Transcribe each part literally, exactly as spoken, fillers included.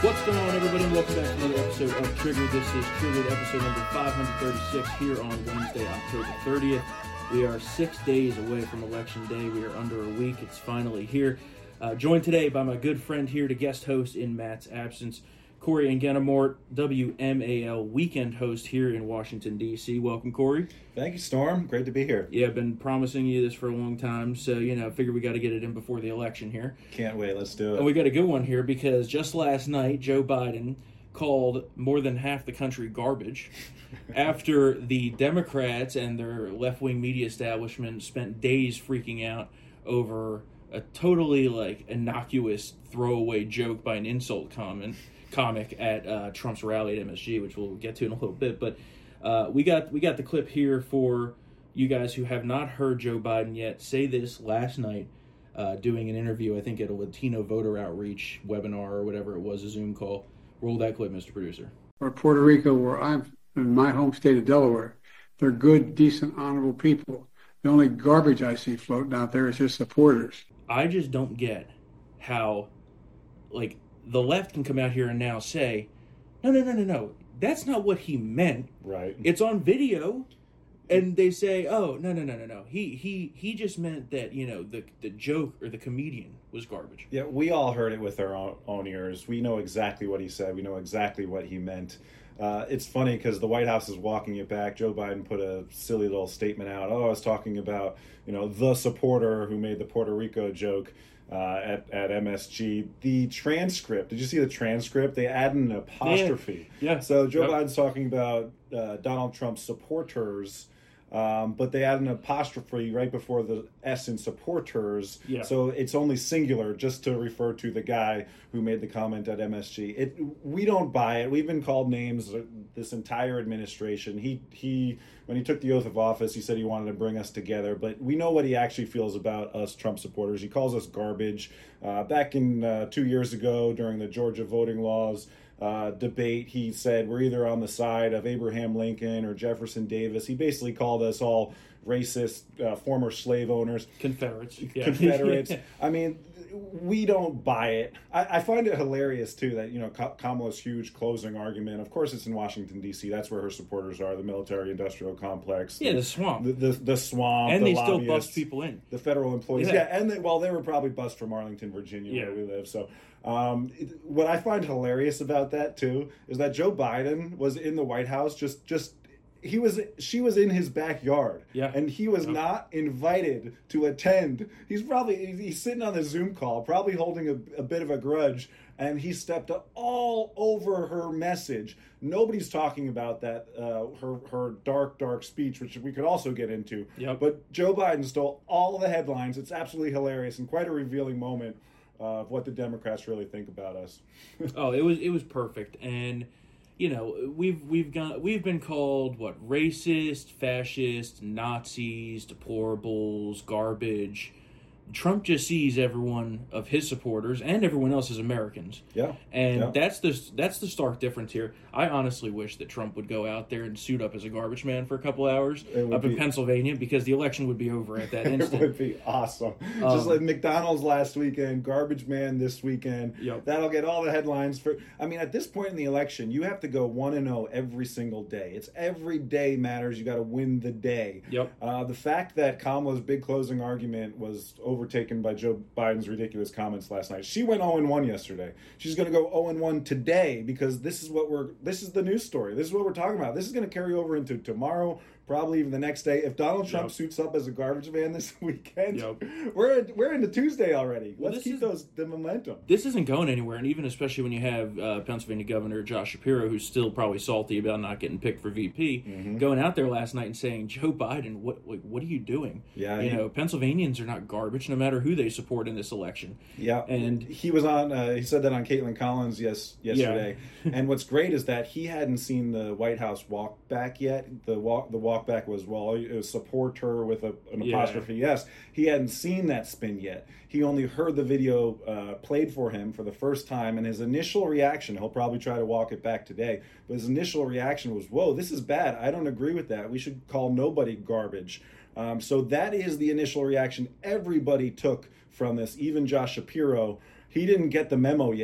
What's going on, everybody, and welcome back to another episode of Triggered. This is Triggered, episode number five thirty-six, here on Wednesday, October thirtieth. We are six days away from Election Day. We are under a week. It's finally here. Uh, joined today by my good friend here to guest host in Matt's absence, Corey Angenamort, W M A L weekend host here in Washington, D C Welcome, Corey. Thank you, Storm. Great to be here. Yeah, I've been promising you this for a long time, so, you know, I figured we got to get it in before the election here. Can't wait. Let's do it. And we got a good one here because just last night, Joe Biden called more than half the country garbage after the Democrats and their left-wing media establishment spent days freaking out over a totally, like, innocuous throwaway joke by an insult comment. comic at uh, Trump's rally at M S G, which we'll get to in a little bit. But uh, we got we got the clip here for you guys who have not heard Joe Biden yet say this last night, uh, doing an interview, I think, at a Latino voter outreach webinar or whatever it was, a Zoom call. Roll that clip, Mister Producer. Or Puerto Rico, where I'm in my home state of Delaware, they're good, decent, honorable people. The only garbage I see floating out there is just supporters. I just don't get how, like, the left can come out here and now say, no, no, no, no, no, that's not what he meant. Right. It's on video. And they say, oh, no, no, no, no, no. He he he just meant that, you know, the the joke or the comedian was garbage. Yeah, we all heard it with our own, own ears. We know exactly what he said. We know exactly what he meant. Uh, it's funny because the White House is walking it back. Joe Biden put a silly little statement out. Oh, I was talking about, you know, the supporter who made the Puerto Rico joke. Uh, at, at M S G. The transcript, did you see the transcript? They add an apostrophe. Yeah. yeah. So Joe yep. Biden's talking about uh, Donald Trump's supporters, um, but they add an apostrophe right before the S in supporters. Yeah. So it's only singular just to refer to the guy who made the comment at M S G. It we don't buy it. We've been called names this entire administration. He he when he took the oath of office, he said he wanted to bring us together, but we know what he actually feels about us Trump supporters. He calls us garbage. Uh, back in uh, two years ago during the Georgia voting laws uh, debate, he said we're either on the side of Abraham Lincoln or Jefferson Davis. He basically called us all racist, uh, former slave owners. Confederates. Yeah. Confederates. I mean, we don't buy it. I, I find it hilarious, too, that, you know, Kamala's huge closing argument. Of course, it's in Washington, D C. That's where her supporters are, the military-industrial complex. Yeah, the, the swamp. The, the, the swamp, And the they still lobbyists, bust people in. The federal employees. Yeah, yeah and, they, well, they were probably bust from Arlington, Virginia, yeah. where we live. So um, it, what I find hilarious about that, too, is that Joe Biden was in the White House just just... He was, she was in his backyard, yeah. and he was yep. not invited to attend. He's probably, he's sitting on the Zoom call, probably holding a, a bit of a grudge, and he stepped all over her message. Nobody's talking about that, uh, her her dark, dark speech, which we could also get into. Yep. But Joe Biden stole all of the headlines. It's absolutely hilarious and quite a revealing moment uh, of what the Democrats really think about us. oh, it was it was perfect, and you know, we've we've got we've been called what, racist, fascist, Nazis, deplorables, garbage. Trump just sees everyone of his supporters and everyone else as Americans. Yeah. And yeah. that's the that's the stark difference here. I honestly wish that Trump would go out there and suit up as a garbage man for a couple hours up be, in Pennsylvania, because the election would be over at that instant. It would be awesome. Um, Just like McDonald's last weekend, garbage man this weekend. Yep. That'll get all the headlines for. I mean, at this point in the election, you have to go one and zero every single day. It's every day matters. You got to win the day. Yep. Uh, the fact that Kamala's big closing argument was overtaken by Joe Biden's ridiculous comments last night. She went zero and one yesterday. She's going to go zero and one today because this is what we're. This is the news story. This is what we're talking about. This is going to carry over into tomorrow, probably even the next day. If Donald Trump yep. suits up as a garbage man this weekend, yep. we're we're into Tuesday already. Well, Let's keep is, those the momentum. This isn't going anywhere, and even especially when you have uh, Pennsylvania Governor Josh Shapiro, who's still probably salty about not getting picked for V P, mm-hmm. going out there last night and saying, "Joe Biden, what like, what are you doing? Yeah, you he, know, Pennsylvanians are not garbage, no matter who they support in this election." Yeah, and he was on. Uh, he said that on Caitlin Collins yes yesterday. Yeah. And what's great is that he hadn't seen the White House walk back yet. The walk the walk back was well, it was support her with a, an yeah. apostrophe yes. He hadn't seen that spin yet. He only heard the video uh, played for him for the first time, and his initial reaction, he'll probably try to walk it back today, but his initial reaction was, whoa, this is bad. I don't agree with that. We should call nobody garbage. Um, so that is the initial reaction everybody took from this, even Josh Shapiro. He didn't get the memo yet.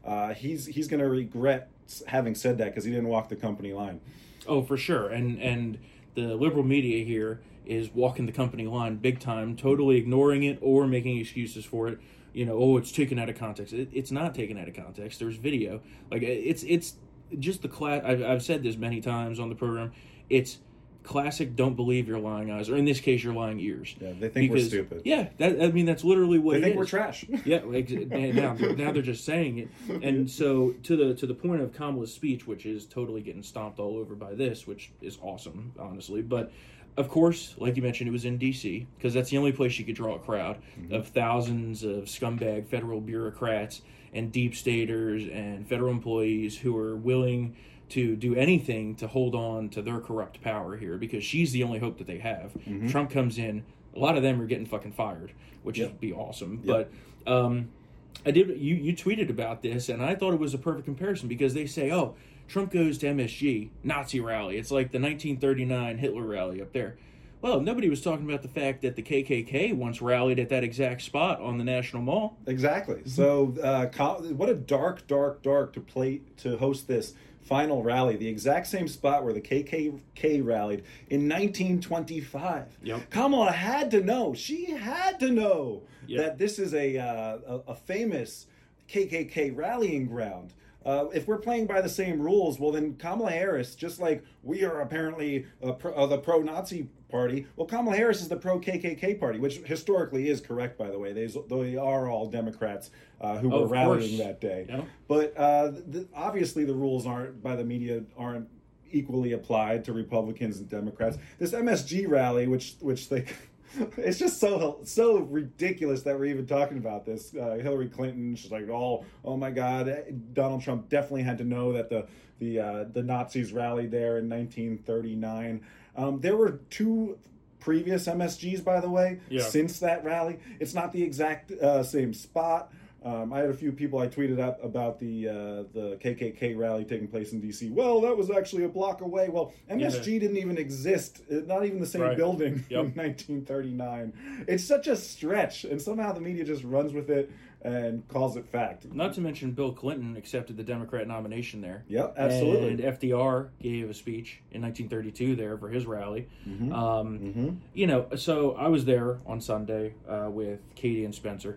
uh, he's he's going to regret having said that because he didn't walk the company line. Oh, for sure. And and the liberal media here is walking the company line big time, totally ignoring it or making excuses for it. You know, oh, it's taken out of context. It, it's not taken out of context. There's video. Like, it's it's just the class. I've, I've said this many times on the program. It's classic don't believe your lying eyes, or in this case, your lying ears. Yeah, they think because, we're stupid. Yeah, that, I mean, that's literally what they it think is. we're trash. Yeah, like, now, now they're just saying it. And so to the to the point of Kamala's speech, which is totally getting stomped all over by this, which is awesome, honestly. But, of course, like you mentioned, it was in D C, because that's the only place you could draw a crowd mm-hmm. of thousands of scumbag federal bureaucrats and deep staters and federal employees who are willing to do anything to hold on to their corrupt power here, because she's the only hope that they have. Mm-hmm. Trump comes in, a lot of them are getting fucking fired, which yep. would be awesome. Yep. But um, I did you, you tweeted about this, and I thought it was a perfect comparison, because they say, oh, Trump goes to M S G, Nazi rally. It's like the nineteen thirty-nine Hitler rally up there. Well, nobody was talking about the fact that the K K K once rallied at that exact spot on the National Mall. Exactly. So, uh, what a dark, dark, dark to play to host this final rally, the exact same spot where the K K K rallied in nineteen twenty-five. Yep. Kamala had to know. She had to know yep. that this is a, uh, a a famous K K K rallying ground. Uh, if we're playing by the same rules, well, then Kamala Harris, just like we are apparently uh, pro, uh, the pro-Nazi party, well, Kamala Harris is the pro-K K K party, which historically is correct, by the way. They, they are all Democrats uh, who oh, were rallying course. that day. Yeah. But uh, the, obviously the rules aren't, by the media, aren't equally applied to Republicans and Democrats. This M S G rally, which which they... It's just so so ridiculous that we're even talking about this. Uh, Hillary Clinton, she's like, "Oh, oh my God!" Donald Trump definitely had to know that the the uh, the Nazis rallied there in nineteen thirty-nine. Um, there were two previous M S Gs, by the way, yeah. since that rally. It's not the exact uh, same spot. Um, I had a few people I tweeted up about the uh, the K K K rally taking place in D C. Well, that was actually a block away. Well, M S G yeah. didn't even exist, not even the same right. building yep. in nineteen thirty-nine. It's such a stretch, and somehow the media just runs with it and calls it fact. Not to mention Bill Clinton accepted the Democrat nomination there. Yep, absolutely. And F D R gave a speech in nineteen thirty-two there for his rally. Mm-hmm. Um, mm-hmm. You know, so I was there on Sunday uh, with Katie and Spencer.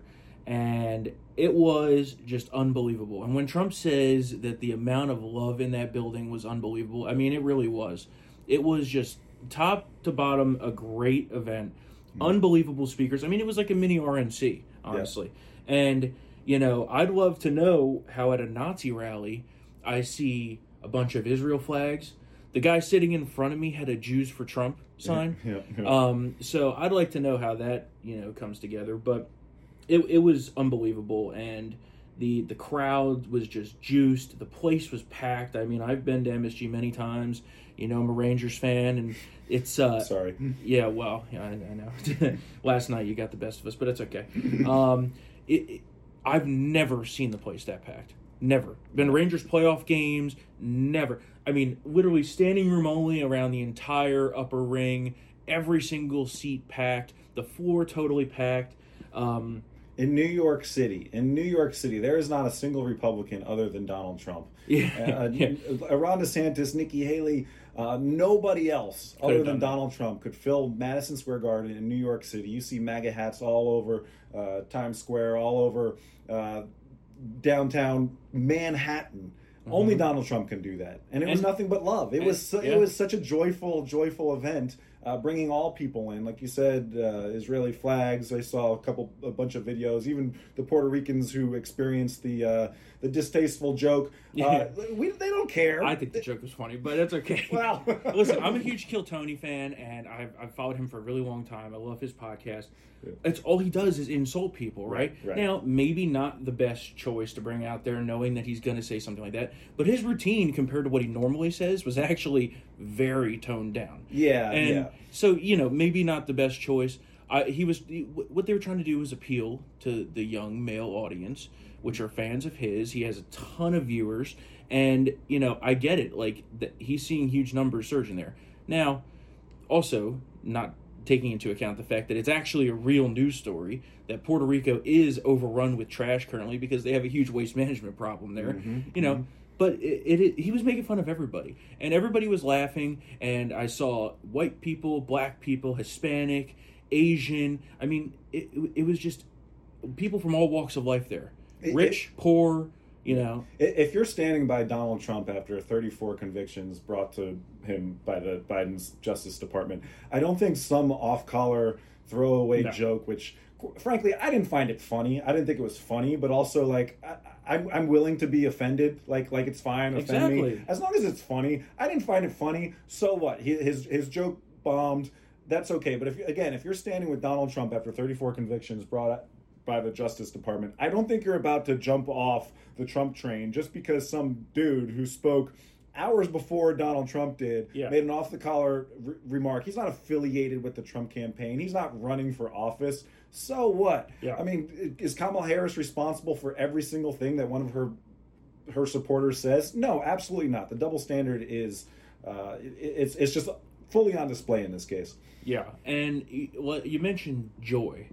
And it was just unbelievable. And when Trump says that the amount of love in that building was unbelievable, I mean, it really was. It was just top to bottom a great event. Mm-hmm. Unbelievable speakers. I mean, it was like a mini R N C, honestly. Yeah. And, you know, I'd love to know how at a Nazi rally I see a bunch of Israel flags. The guy sitting in front of me had a Jews for Trump sign. Yeah, yeah, yeah. Um, so I'd like to know how that, you know, comes together. But It it was unbelievable, and the the crowd was just juiced. The place was packed. I mean, I've been to M S G many times. You know, I'm a Rangers fan, and it's uh, sorry. Yeah, well, yeah, I, I know. Last night you got the best of us, but it's okay. Um, it, it, I've never seen the place that packed. Never been to Rangers playoff games. Never. I mean, literally standing room only around the entire upper ring. Every single seat packed. The floor totally packed. Um, In New York City, in New York City, there is not a single Republican other than Donald Trump. Yeah, uh, yeah. Ron DeSantis, Nikki Haley, uh, nobody else Could other than that. Donald Trump could fill Madison Square Garden in New York City. You see MAGA hats all over uh, Times Square, all over uh, downtown Manhattan. Mm-hmm. Only Donald Trump can do that, and it was and, nothing but love. It and, was su- yeah. it was such a joyful, joyful event. Uh, bringing all people in, like you said, uh, Israeli flags. I saw a couple, a bunch of videos. Even the Puerto Ricans who experienced the uh, the distasteful joke. Yeah. Uh, we they don't care. I think the joke was funny, but it's okay. Well, listen, I'm a huge Kill Tony fan, and I've I've followed him for a really long time. I love his podcast. Yeah. It's all he does is insult people, right? Right, right? Now, maybe not the best choice to bring out there, knowing that he's going to say something like that. But his routine, compared to what he normally says, was actually very toned down. Yeah, and yeah. So you know, maybe not the best choice. I, he was he, what they were trying to do was appeal to the young male audience, which are fans of his. He has a ton of viewers, and you know, I get it. Like the, he's seeing huge numbers surging there now. Also, not taking into account the fact that it's actually a real news story that Puerto Rico is overrun with trash currently because they have a huge waste management problem there. Mm-hmm, you know, mm-hmm. But it, it, it, he was making fun of everybody, and everybody was laughing. And I saw white people, black people, Hispanic, Asian. I mean, it, it was just people from all walks of life there, rich, it, poor. You know, if you're standing by Donald Trump after thirty-four convictions brought to him by the Biden's Justice Department, I don't think some off-collar throwaway no. joke, which, frankly, I didn't find it funny. I didn't think it was funny, but also, like, I, I'm I'm willing to be offended. Like, like it's fine, offend exactly. me as long as it's funny. I didn't find it funny. So what? He, his his joke bombed. That's okay. But if again, if you're standing with Donald Trump after thirty-four convictions brought by the Justice Department, I don't think you're about to jump off the Trump train just because some dude who spoke hours before Donald Trump did yeah. made an off-the-collar re- remark. He's not affiliated with the Trump campaign. He's not running for office. So what? Yeah. I mean, is Kamala Harris responsible for every single thing that one of her her supporters says? No, absolutely not. The double standard is uh, it, it's it's just fully on display in this case. Yeah, and well, you mentioned joy.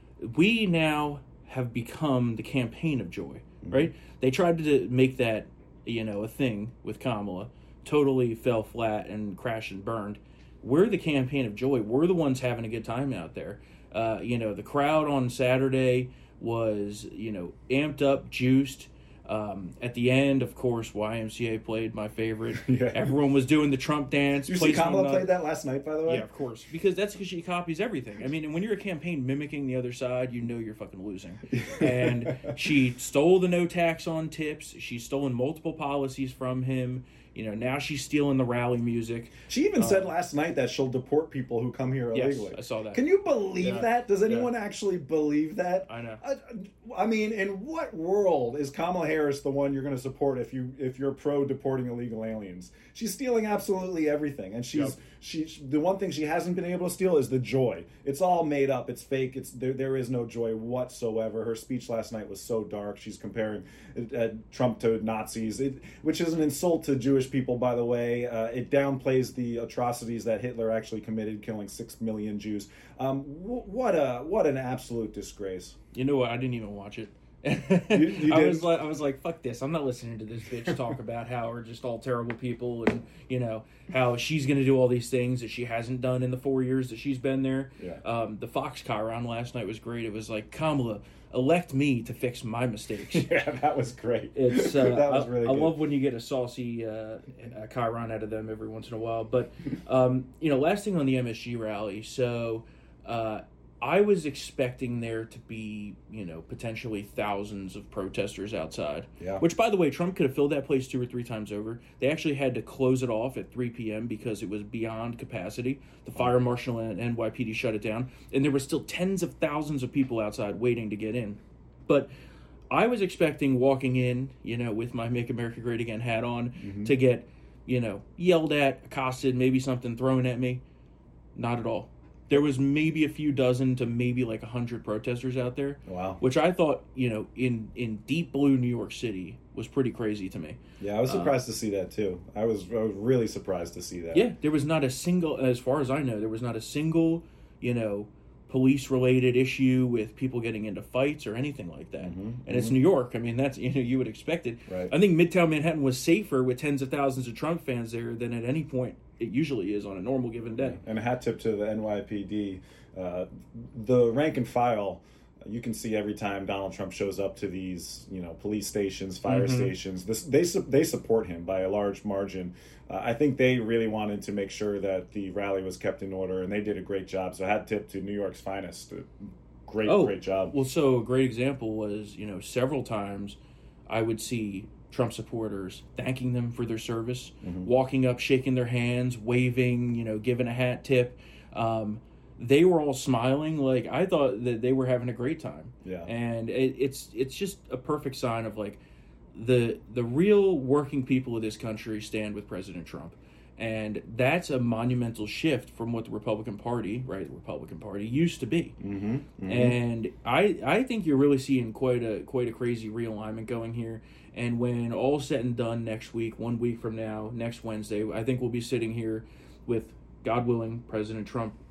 We now have become the campaign of joy, right? Mm-hmm. They tried to make that, you know, a thing with Kamala, totally fell flat and crashed and burned. We're the campaign of joy. We're the ones having a good time out there. Uh, you know, the crowd on Saturday was, you know, amped up, juiced. Um, at the end, of course, Y M C A played my favorite. Yeah. Everyone was doing the Trump dance. Did you see Kamala played that last night, by the way? Yeah, of course. Because that's because she copies everything. I mean, and when you're a campaign mimicking the other side, you know you're fucking losing. And she stole the no tax on tips. She's stolen multiple policies from him. You know, now she's stealing the rally music. She even um, said last night that she'll deport people who come here illegally. Yes, I saw that. Can you believe yeah. that? Does anyone yeah. actually believe that? I know. I, I mean, in what world is Kamala Harris the one you're going to support if you if you're pro deporting illegal aliens? She's stealing absolutely everything, and she's yep. she the one thing she hasn't been able to steal is the joy. It's all made up. It's fake. It's there. There is no joy whatsoever. Her speech last night was so dark. She's comparing uh, Trump to Nazis, it, which is an insult to Jewish people, by the way. Uh, it downplays the atrocities that Hitler actually committed, killing six million Jews. Um, w- what a what an absolute disgrace. You know what? I didn't even watch it. you, you I was like, I was like, fuck this! I'm not listening to this bitch talk about how we're just all terrible people, and you know how she's going to do all these things that she hasn't done in the four years that she's been there. Yeah. Um, the Fox Chiron last night was great. It was like, Kamala, elect me to fix my mistakes. Yeah, that was great. It's uh, that was really I, good. I love when you get a saucy uh, a Chiron out of them every once in a while. But um, you know, last thing on the M S G rally, so. Uh, I was expecting there to be, you know, potentially thousands of protesters outside. Yeah. Which, by the way, Trump could have filled that place two or three times over. They actually had to close it off at three p.m. because it was beyond capacity. The fire marshal and N Y P D shut it down. And there were still tens of thousands of people outside waiting to get in. But I was expecting walking in, you know, with my Make America Great Again hat on mm-hmm. to get, you know, yelled at, accosted, maybe something thrown at me. Not at all. There was maybe a few dozen to maybe like a hundred protesters out there. Wow. Which I thought, you know, in, in deep blue New York City was pretty crazy to me. Yeah, I was surprised uh, to see that too. I was I was really surprised to see that. Yeah, there was not a single, as far as I know, there was not a single, you know, police-related issue with people getting into fights or anything like that. Mm-hmm, and mm-hmm. it's New York. I mean, that's, you know, you would expect it. Right. I think Midtown Manhattan was safer with tens of thousands of Trump fans there than at any point it usually is on a normal given day. And a hat tip to the N Y P D. Uh, the rank and file, you can see every time Donald Trump shows up to these, you know, police stations, fire mm-hmm. stations, this, they they support him by a large margin. Uh, I think they really wanted to make sure that the rally was kept in order, and they did a great job. So hat tip to New York's finest. Great, oh, great job. Well, so a great example was, you know, several times I would see Trump supporters thanking them for their service, mm-hmm. walking up, shaking their hands, waving, you know, giving a hat tip. Um, they were all smiling. Like, I thought that they were having a great time. Yeah. And it, it's it's just a perfect sign of, like, the the real working people of this country stand with President Trump. And that's a monumental shift from what the Republican Party, right, the Republican Party used to be. Mm-hmm, mm-hmm. And I I think you're really seeing quite a quite a crazy realignment going here. And when all's said and done next week, one week from now, next Wednesday, I think we'll be sitting here with, God willing, President Trump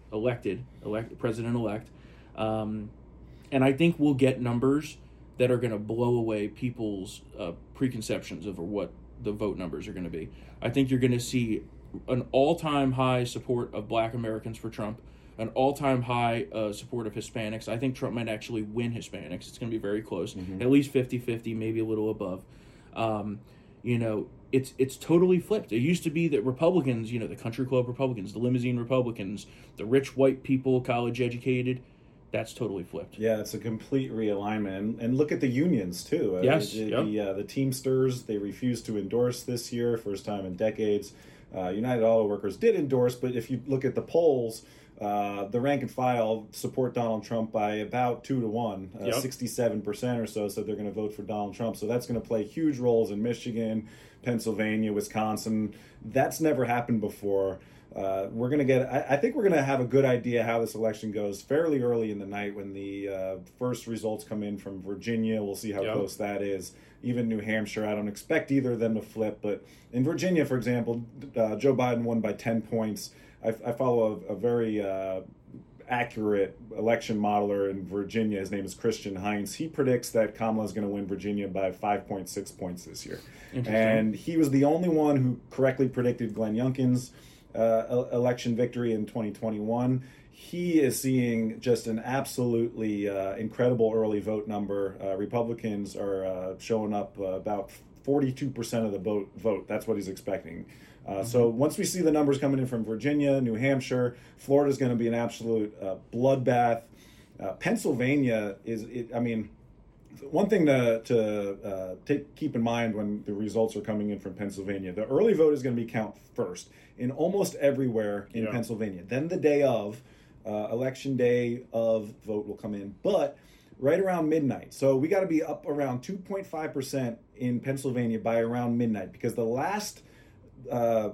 elected, elect president-elect. Um, and I think we'll get numbers that are going to blow away people's uh, preconceptions of what the vote numbers are going to be. I think you're going to see an all-time high support of Black Americans for Trump, an all-time high uh, support of Hispanics. I think Trump might actually win Hispanics. It's going to be very close, mm-hmm. at least fifty-fifty, maybe a little above. Um, you know, it's it's totally flipped. It used to be that Republicans, you know, the country club Republicans, the limousine Republicans, the rich white people, college-educated, that's totally flipped. Yeah, it's a complete realignment. And, and look at the unions, too. Yes, uh, the, yep. the, uh, the Teamsters, they refused to endorse this year, first time in decades. Uh, United Auto Workers did endorse, but if you look at the polls, uh, the rank and file support Donald Trump by about two to one, uh, yep. sixty-seven percent or so said they're going to vote for Donald Trump. So that's going to play huge roles in Michigan, Pennsylvania, Wisconsin. That's never happened before. Uh, we're going to get, I, I think we're going to have a good idea how this election goes fairly early in the night when the uh, first results come in from Virginia. We'll see how yep. close that is. Even New Hampshire, I don't expect either of them to flip. But in Virginia, for example, uh, Joe Biden won by ten points. I, I follow a, a very uh, accurate election modeler in Virginia. His name is Christian Heinz. He predicts that Kamala is going to win Virginia by five point six points this year. And he was the only one who correctly predicted Glenn Youngkin's Uh, election victory in twenty twenty-one. He is seeing just an absolutely uh, incredible early vote number. Uh, Republicans are uh, showing up uh, about forty-two percent of the vote. vote. That's what he's expecting. Uh, mm-hmm. So once we see the numbers coming in from Virginia, New Hampshire, Florida is going to be an absolute uh, bloodbath. Uh, Pennsylvania is, it, I mean, one thing to, to uh, take, keep in mind when the results are coming in from Pennsylvania, the early vote is going to be counted first in almost everywhere in yeah. Pennsylvania. Then the day of, uh, election day of vote will come in, but right around midnight. So we got to be up around two point five percent in Pennsylvania by around midnight, because the last uh,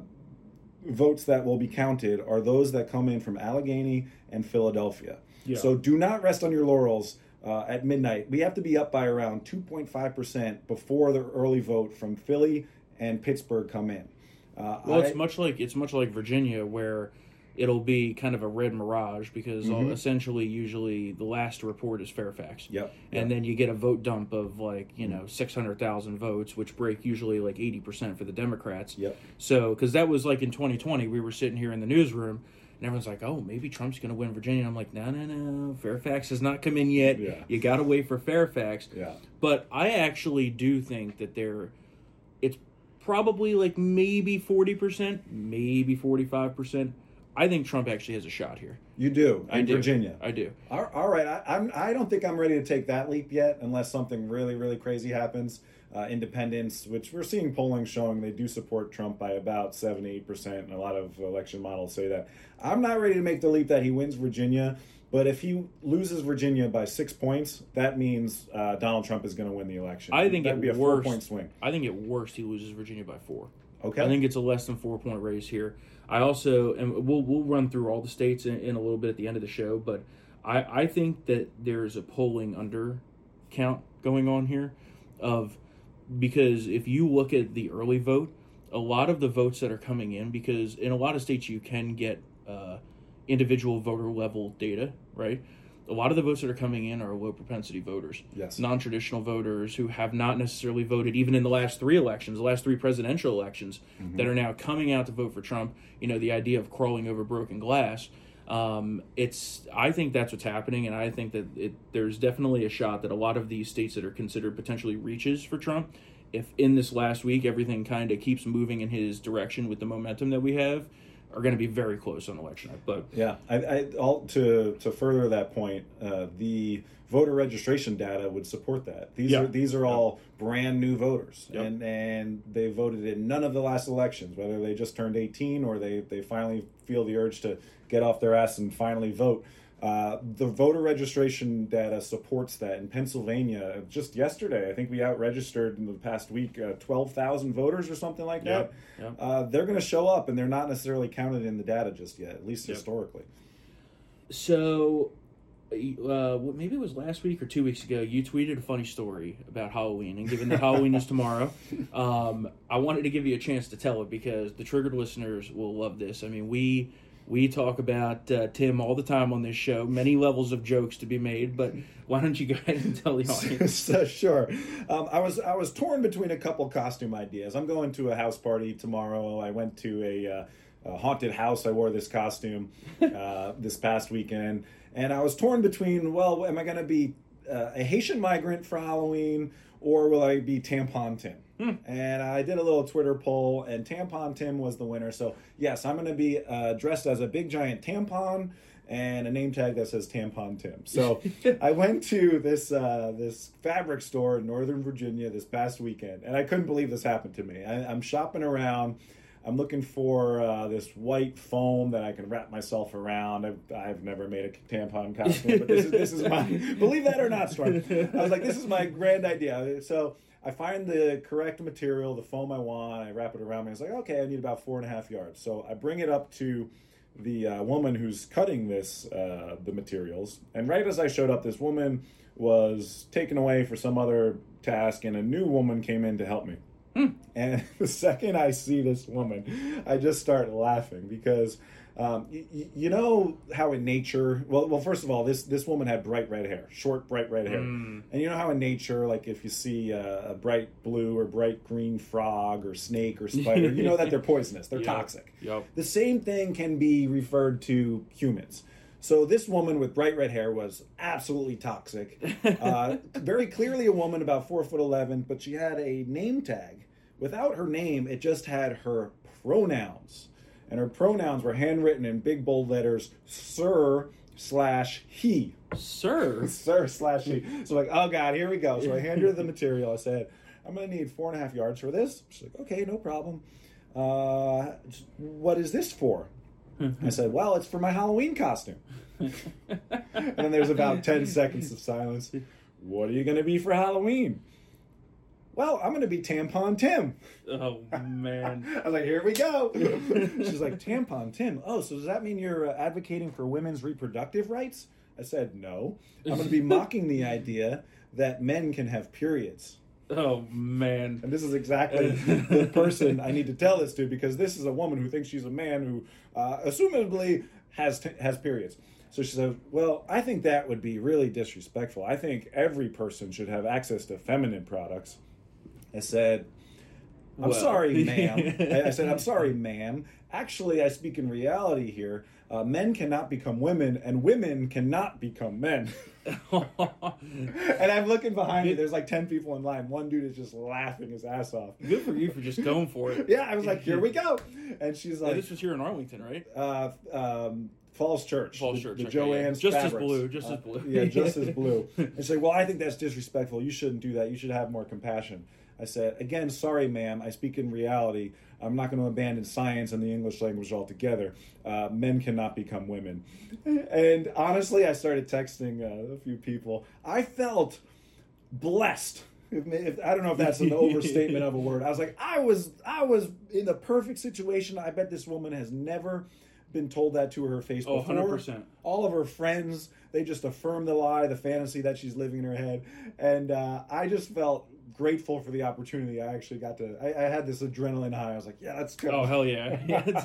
votes that will be counted are those that come in from Allegheny and Philadelphia. Yeah. So do not rest on your laurels. Uh, at midnight, we have to be up by around two point five percent before the early vote from Philly and Pittsburgh come in. Uh, well, I, it's much like it's much like Virginia, where it'll be kind of a red mirage, because mm-hmm. essentially, usually the last report is Fairfax. Yep. And yep. then you get a vote dump of like you know six hundred thousand votes, which break usually like eighty percent for the Democrats. Yep. So, because that was like in twenty twenty, we were sitting here in the newsroom. And everyone's like, oh, maybe Trump's going to win Virginia. And I'm like, no, no, no. Fairfax has not come in yet. Yeah. You got to wait for Fairfax. Yeah. But I actually do think that there, it's probably like maybe forty percent, maybe forty-five percent. I think Trump actually has a shot here. You do in I do. Virginia. I do. All, all right. I, I'm. I don't think I'm ready to take that leap yet, unless something really, really crazy happens. Uh, independents, which we're seeing polling showing they do support Trump by about seven, eight percent, and a lot of election models say that. I'm not ready to make the leap that he wins Virginia, but if he loses Virginia by six points, that means uh, Donald Trump is going to win the election. I think that'd at be a worst, four-point swing. I think at worst he loses Virginia by four. Okay. I think it's a less than four-point race here. I also, and we'll we'll run through all the states in, in a little bit at the end of the show, but I, I think that there's a polling under count going on here of. Because if you look at the early vote, a lot of the votes that are coming in, because in a lot of states you can get uh, individual voter level data, right? A lot of the votes that are coming in are low propensity voters. Yes. Non-traditional voters who have not necessarily voted even in the last three elections, the last three presidential elections, mm-hmm. that are now coming out to vote for Trump. You know, the idea of crawling over broken glass. Um, it's. I think that's what's happening, and I think that it, there's definitely a shot that a lot of these states that are considered potentially reaches for Trump, if in this last week everything kind of keeps moving in his direction with the momentum that we have, are going to be very close on election night. But yeah, I, I all to to further that point, uh, the voter registration data would support that. These yeah. are these are yep. all brand new voters, yep. and and they voted in none of the last elections, whether they just turned eighteen or they they finally feel the urge to get off their ass and finally vote. Uh, the voter registration data supports that. In Pennsylvania, just yesterday, I think we out-registered in the past week uh, twelve thousand voters or something like that. Yep. Yep. Uh, they're going to show up, and they're not necessarily counted in the data just yet, at least yep. historically. So, uh, maybe it was last week or two weeks ago, you tweeted a funny story about Halloween, and given that Halloween is tomorrow, um, I wanted to give you a chance to tell it, because the Triggered listeners will love this. I mean, we We talk about uh, Tim all the time on this show. Many levels of jokes to be made, but why don't you go ahead and tell the audience? So, sure. Um, I was I was torn between a couple costume ideas. I'm going to a house party tomorrow. I went to a, uh, a haunted house. I wore this costume uh, this past weekend. And I was torn between, well, am I going to be uh, a Haitian migrant for Halloween, or will I be Tampon Tim? Hmm. And I did a little Twitter poll, and Tampon Tim was the winner. So, yes, I'm going to be uh, dressed as a big giant tampon and a name tag that says Tampon Tim. So I went to this uh, this fabric store in Northern Virginia this past weekend, and I couldn't believe this happened to me. I, I'm shopping around. I'm looking for uh, this white foam that I can wrap myself around. I've, I've never made a tampon costume, but this is, this is my, believe that or not, Storm. I was like, this is my grand idea. So I find the correct material, the foam I want, I wrap it around me. I was like, okay, I need about four and a half yards. So I bring it up to the uh, woman who's cutting this, uh, the materials. And right as I showed up, this woman was taken away for some other task, and a new woman came in to help me. Hmm. And the second I see this woman, I just start laughing because, um, y- you know how in nature, well, well, first of all, this this woman had bright red hair, short, bright red hair. Mm. And you know how in nature, like if you see a, a bright blue or bright green frog or snake or spider, you know that they're poisonous, they're yep. toxic. Yep. The same thing can be referred to humans. So this woman with bright red hair was absolutely toxic. Uh, very clearly a woman about four foot eleven, but she had a name tag. Without her name, it just had her pronouns. And her pronouns were handwritten in big bold letters, sir slash he. Sir? Sir slash he. So like, oh God, here we go. So I handed her the material. I said, I'm going to need four and a half yards for this. She's like, okay, no problem. Uh, what is this for? I said, well, it's for my Halloween costume. And then there's about ten seconds of silence. What are you going to be for Halloween? Well, I'm going to be Tampon Tim. Oh, man. I was like, here we go. She's like, Tampon Tim. Oh, so does that mean you're uh, advocating for women's reproductive rights? I said, no. I'm going to be mocking the idea that men can have periods. Oh, man. And this is exactly the person I need to tell this to, because this is a woman who thinks she's a man who, uh, assumably, has t- has periods. So she said, well, I think that would be really disrespectful. I think every person should have access to feminine products. I said, I'm well. sorry, ma'am. I said, I'm sorry, ma'am. Actually, I speak in reality here. Uh, men cannot become women, and women cannot become men. And I'm looking behind me. There's like ten people in line. One dude is just laughing his ass off. Good for you for just going for it. Yeah, I was like, here we go. And she's like... Yeah, this was here in Arlington, right? Uh, um, Falls Church. Falls the, Church. The okay, Joanne's yeah. Just Fabrics. as blue. Just uh, as blue. Yeah, just as blue. And she's like, well, I think that's disrespectful. You shouldn't do that. You should have more compassion. I said, again, sorry, ma'am. I speak in reality. I'm not going to abandon science and the English language altogether. Uh, men cannot become women. And honestly, I started texting uh, a few people. I felt blessed. If, if, I don't know if that's an overstatement of a word. I was like, I was, I was in the perfect situation. I bet this woman has never been told that to her face before. Oh, one hundred percent. All of her friends, they just affirmed the lie, the fantasy that she's living in her head. And uh, I just felt grateful for the opportunity. I actually got to, I, I had this adrenaline high. I was like, yeah, let's go. Oh, hell yeah.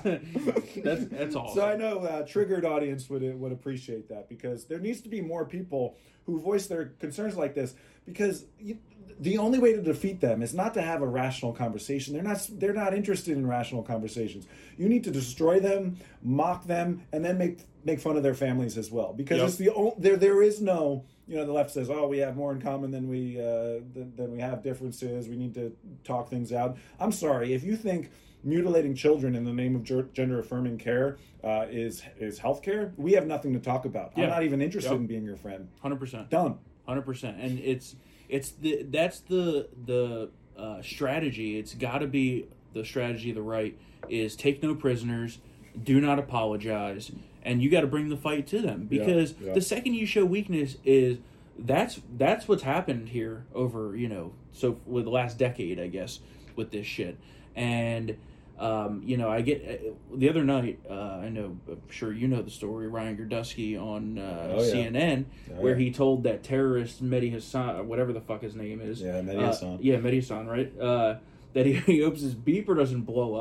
that's, that's awesome. So I know a triggered audience would would appreciate that, because there needs to be more people who voice their concerns like this, because you, the only way to defeat them is not to have a rational conversation. They're not they're not interested in rational conversations. You need to destroy them, mock them, and then make make fun of their families as well, because yep. it's the only, there there is no, you know, the left says, oh, we have more in common than we uh, than, than we have differences. We need to talk things out. I'm sorry, if you think mutilating children in the name of gender affirming care uh, is is healthcare, we have nothing to talk about. Yeah. I'm not even interested yep. in being your friend. one hundred percent. Done. one hundred percent. And it's it's the that's the the uh, strategy. It's got to be the strategy. The right is take no prisoners, do not apologize, and you got to bring the fight to them, because yeah, yeah. the second you show weakness is that's that's what's happened here over, you know, so with the last decade, I guess, with this shit. And um, you know, I get uh, the other night. Uh, I know, I'm sure you know the story. Ryan Gerdusky on uh, oh, yeah. C N N, oh, where yeah. he told that terrorist Mehdi Hassan, whatever the fuck his name is, yeah, Mehdi uh, Hassan, yeah, Mehdi Hassan, right? Uh, that he, he hopes his beeper doesn't blow up,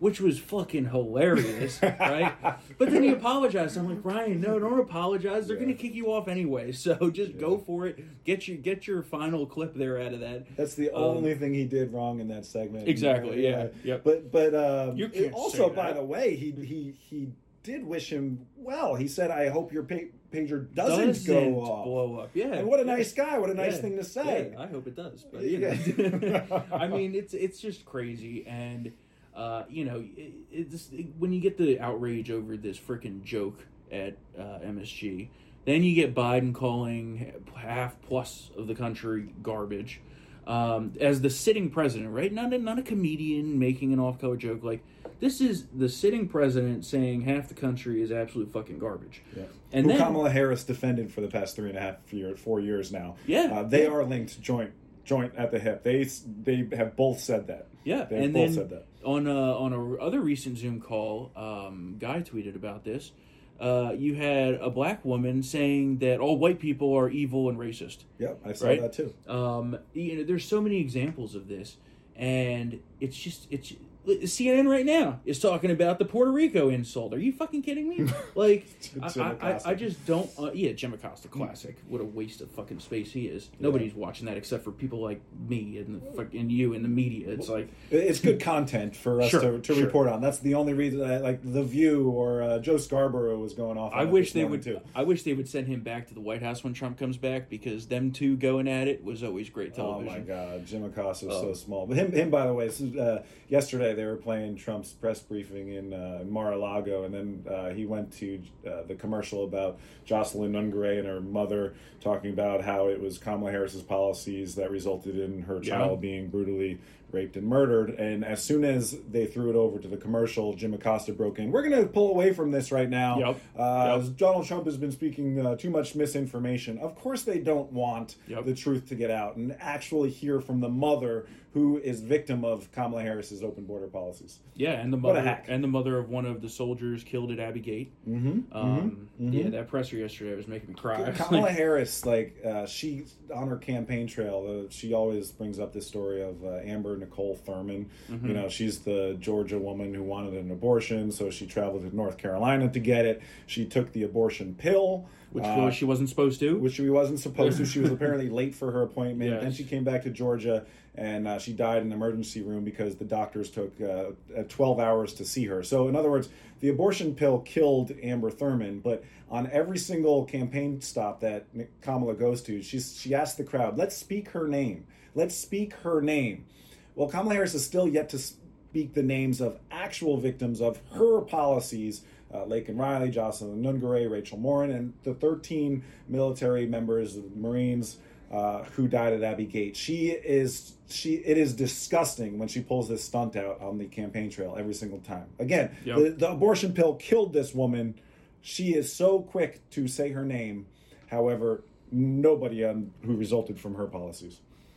which was fucking hilarious, right? But then he apologized. I'm like, Ryan, no, don't apologize. They're Yeah. gonna kick you off anyway. So just Yeah. go for it. Get your get your final clip there out of that. That's the Um, only thing he did wrong in that segment. Exactly, yeah, yep. But but um, You can't also, say by that. the way, he he he did wish him well. He said, "I hope your pa- pager doesn't, Doesn't go off." blow up. Yeah. And what a yeah. nice guy! What a nice Yeah. thing to say. Yeah, I hope it does. But you know, Yeah. I mean, it's it's just crazy, and uh, you know, it, it's it, when you get the outrage over this freaking joke at uh, M S G, then you get Biden calling half plus of the country garbage um, as the sitting president, right? Not a, not a comedian making an off-color joke. Like, this is the sitting president saying half the country is absolute fucking garbage. Yeah. And Who then, Kamala Harris defended for the past three and a half year, four years now. Yeah. uh, they Yeah. are linked joint joint at the hip. They they have both said that. Yeah, they have and both then said that. on a, on a other recent Zoom call, um, Guy tweeted about this. Uh, you had a black woman saying that all white people are evil and racist. Yep, I saw Right? that too. Um, you know, there's so many examples of this, and it's just it's C N N right now is talking about the Puerto Rico insult. Are you fucking kidding me? Like, I, Jim I, I, Acosta. I just don't. Uh, yeah, Jim Acosta, classic. What a waste of fucking space he is. Nobody's watching that except for people like me and the fuck- and you and the media. It's like, It's good content for us Sure, to, to sure. report on. That's the only reason. I, like The View or uh, Joe Scarborough was going off. On I it wish this they morning, would. too. I wish they would send him back to the White House when Trump comes back, because them two going at it was always great Oh television. my God, Jim Acosta is Oh. so small. But him, him by the way, this is, uh, yesterday they were playing Trump's press briefing in uh, Mar-a-Lago, and then uh, he went to uh, the commercial about Jocelyn Nungaray and her mother, talking about how it was Kamala Harris's policies that resulted in her Yeah. child being brutally raped and murdered. And as soon as they threw it over to the commercial, Jim Acosta broke in. We're going to pull away from this right now. Yep. Uh, Yep. Donald Trump has been speaking uh, too much misinformation. Of course they don't want Yep. the truth to get out and actually hear from the mother who is victim of Kamala Harris's open border policies. Yeah, and the What a mother hack. and the mother of one of the soldiers killed at Abbey Gate. Mm-hmm. Um, Mhm. Yeah, that presser yesterday was making me cry. Kamala Harris, like uh, she on her campaign trail, uh, she always brings up this story of uh, Amber Nicole Thurman. Mm-hmm. You know, she's the Georgia woman who wanted an abortion, so she traveled to North Carolina to get it. She took the abortion pill, Which uh, was she wasn't supposed to. which she wasn't supposed to. She was apparently late for her appointment. Yes. Then she came back to Georgia, and uh, she died in an emergency room because the doctors took uh, uh, twelve hours to see her. So, in other words, the abortion pill killed Amber Thurman. But on every single campaign stop that Kamala goes to, she's, she asks the crowd, "Let's speak her name. Let's speak her name." Well, Kamala Harris is still yet to speak the names of actual victims of her policies. Uh, Laken Riley, Jocelyn Nungaray, Rachel Morin, and the thirteen military members, Marines, uh, who died at Abbey Gate. She is she. It is disgusting when she pulls this stunt out on the campaign trail every single time. Again, Yep. the, the abortion pill killed this woman. She is so quick to say her name. However, nobody um, who resulted from her policies.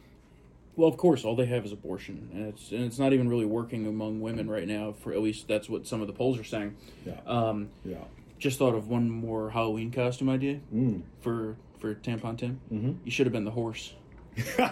Well, of course, all they have is abortion, and it's and it's not even really working among women right now. For at least that's what some of the polls are saying. Yeah. Um, Yeah. just thought of one more Halloween costume idea Mm. for for Tampon Tim. Mm-hmm. You should have been the horse. All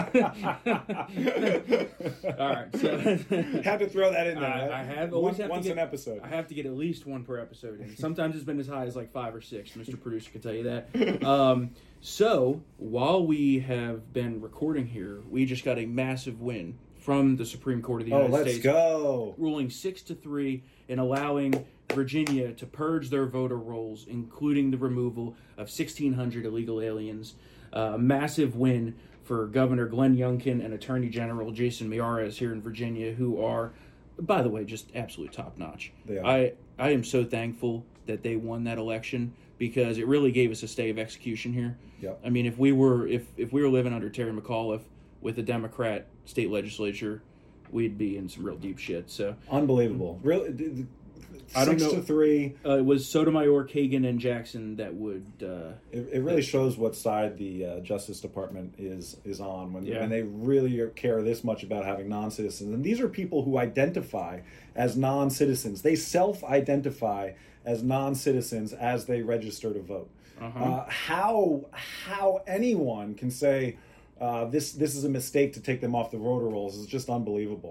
right, so Have to throw that in there. I, right? I have always once, have once to an get, episode. I have to get at least one per episode, and sometimes it's been as high as like five or six. Mister Producer can tell you that. Um, so while we have been recording here, we just got a massive win from the Supreme Court of the Oh, United let's States, go. ruling six to three and allowing Virginia to purge their voter rolls, including the removal of sixteen hundred illegal aliens. Uh, a massive win for Governor Glenn Youngkin and Attorney General Jason Miyares here in Virginia, who are, by the way, just absolute top notch. They are. I I am so thankful that they won that election, because it really gave us a stay of execution here. Yep. I mean, if we were if if we were living under Terry McAuliffe with a Democrat state legislature, we'd be in some real deep shit. So Unbelievable. Really, d- d- I don't six know. to three. uh, it was Sotomayor, Kagan, and Jackson that would. Uh, It, it really shows what side the uh, Justice Department is is on when, Yeah. when they really care this much about having non-citizens. And these are people who identify as non-citizens. They self-identify as non-citizens as they register to vote. Uh-huh. Uh, how how anyone can say uh, this this is a mistake to take them off the voter rolls is just unbelievable.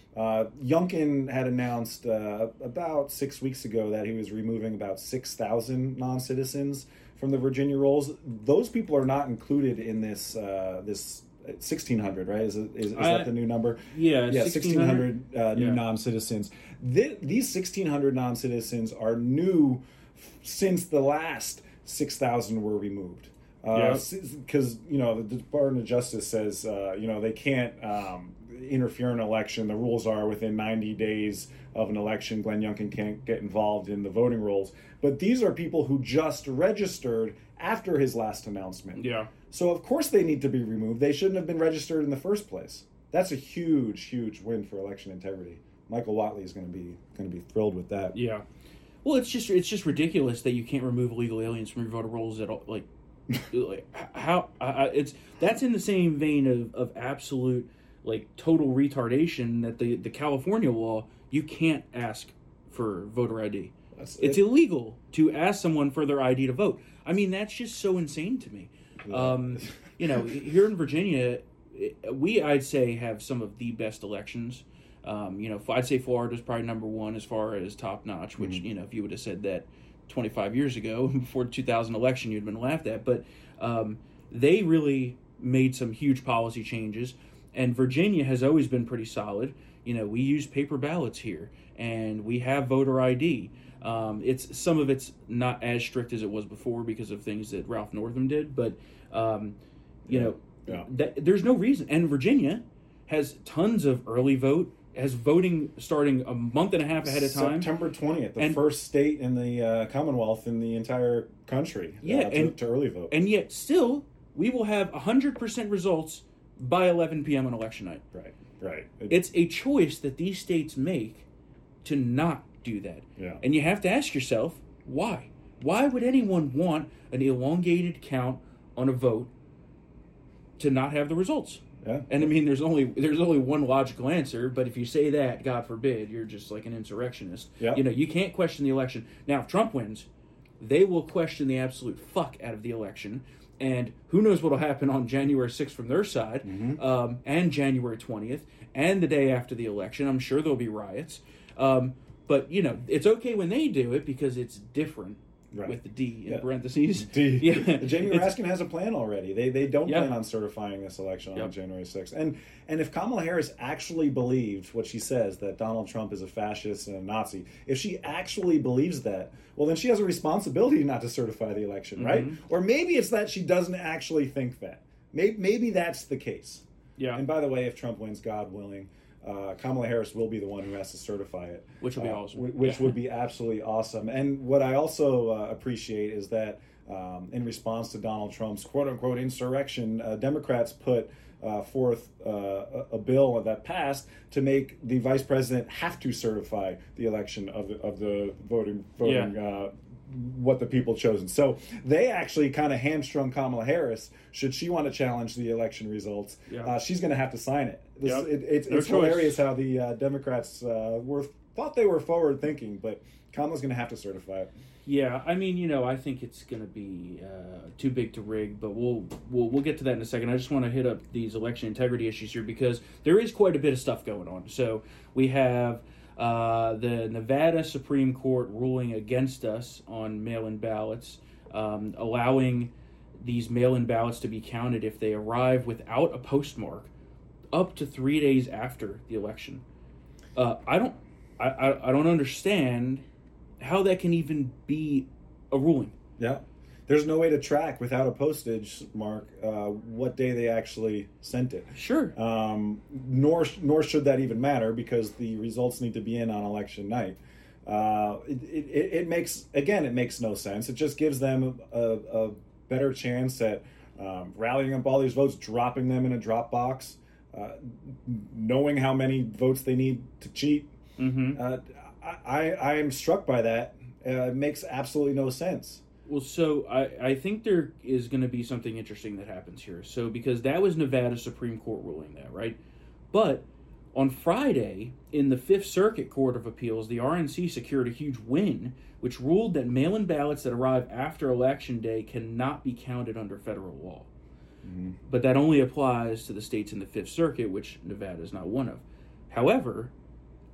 Uh, Youngkin had announced uh, about six weeks ago that he was removing about six thousand non-citizens from the Virginia rolls. Those people are not included in this uh, this sixteen hundred, right? Is, it, is, is I, that the new number? Yeah, yeah, sixteen hundred uh, new yeah. non-citizens. Th- these sixteen hundred non-citizens are new f- since the last six thousand were removed. Because, uh, you know, the Department of Justice says, uh, you know, they can't um, interfere in an election. The rules are within ninety days of an election, Glenn Youngkin can't get involved in the voting rolls. But these are people who just registered after his last announcement. Yeah. So, of course, they need to be removed. They shouldn't have been registered in the first place. That's a huge, huge win for election integrity. Michael Whatley is going to be going to be thrilled with that. Yeah. Well, it's just it's just ridiculous that you can't remove illegal aliens from your voter rolls at all. Like, like how uh, it's that's in the same vein of, of absolute like total retardation that the the California law, you can't ask for voter I D. That's, it's it, illegal to ask someone for their I D to vote. I mean, that's just so insane to me. Yeah. Um, you know, here in Virginia, we I'd say have some of the best elections. Um, you know, I'd say Florida's probably number one as far as top notch. Which mm-hmm. you know, if you would have said that twenty-five years ago, before the two thousand election, you'd been laughed at. But um, they really made some huge policy changes, and Virginia has always been pretty solid. You know, we use paper ballots here, and we have voter I D. Um, it's some of it's not as strict as it was before because of things that Ralph Northam did, but um, you yeah. know, yeah. That, there's no reason. And Virginia has tons of early vote. Has voting starting a month and a half ahead of time. September twentieth, the and, first state in the uh, Commonwealth in the entire country yeah, uh, to, and, to early vote. And yet still, we will have one hundred percent results by eleven p.m. on election night. Right, right. It, it's a choice that these states make to not do that. Yeah. And you have to ask yourself, why? Why would anyone want an elongated count on a vote to not have the results? Yeah. And I mean, there's only there's only one logical answer, but if you say that, God forbid, you're just like an insurrectionist. Yeah. You know, you can't question the election. Now, if Trump wins, they will question the absolute fuck out of the election, and who knows what will happen on January sixth from their side, mm-hmm. um, and January twentieth, and the day after the election. I'm sure there'll be riots. Um, but, you know, it's okay when they do it because it's different. Right. With the D in yeah. parentheses. D. Yeah. Jamie Raskin has a plan already. They they don't yeah. plan on certifying this election on yep. January sixth. And and if Kamala Harris actually believed what she says, that Donald Trump is a fascist and a Nazi, if she actually believes that, well, then she has a responsibility not to certify the election, mm-hmm. right? Or maybe it's that she doesn't actually think that. Maybe, maybe that's the case. Yeah. And by the way, if Trump wins, God willing, Uh, Kamala Harris will be the one who has to certify it. Which will be uh, awesome. Which yeah. would be absolutely awesome. And what I also uh, appreciate is that um, in response to Donald Trump's quote-unquote insurrection, uh, Democrats put uh, forth uh, a, a bill that passed to make the vice president have to certify the election of the, of the voting, voting yeah. uh, what the people chosen. So they actually kind of hamstrung Kamala Harris. Should she want to challenge the election results, yeah. uh, she's going to have to sign it. This, yep. it, it's no it's hilarious how the uh, Democrats uh, were thought they were forward thinking, but Kamala's going to have to certify it. Yeah, I mean, you know, I think it's going to be uh, too big to rig, but we'll we'll we'll get to that in a second. I just want to hit up these election integrity issues here because there is quite a bit of stuff going on. So we have uh, the Nevada Supreme Court ruling against us on mail-in ballots, um, allowing these mail-in ballots to be counted if they arrive without a postmark up to three days after the election. Uh, I don't, I, I, I don't understand how that can even be a ruling. Yeah, there's no way to track without a postage mark uh, what day they actually sent it. Sure. Um, nor nor should that even matter because the results need to be in on election night. Uh, it, it it makes again it makes no sense. It just gives them a, a better chance at um, rallying up all these votes, dropping them in a drop box. Uh, knowing how many votes they need to cheat, mm-hmm. uh, I, I am struck by that. Uh, it makes absolutely no sense. Well, so I, I think there is going to be something interesting that happens here. So because that was Nevada Supreme Court ruling that, right? But on Friday, in the Fifth Circuit Court of Appeals, the R N C secured a huge win, which ruled that mail-in ballots that arrive after Election Day cannot be counted under federal law. Mm-hmm. But that only applies to the states in the Fifth Circuit, which Nevada is not one of. However,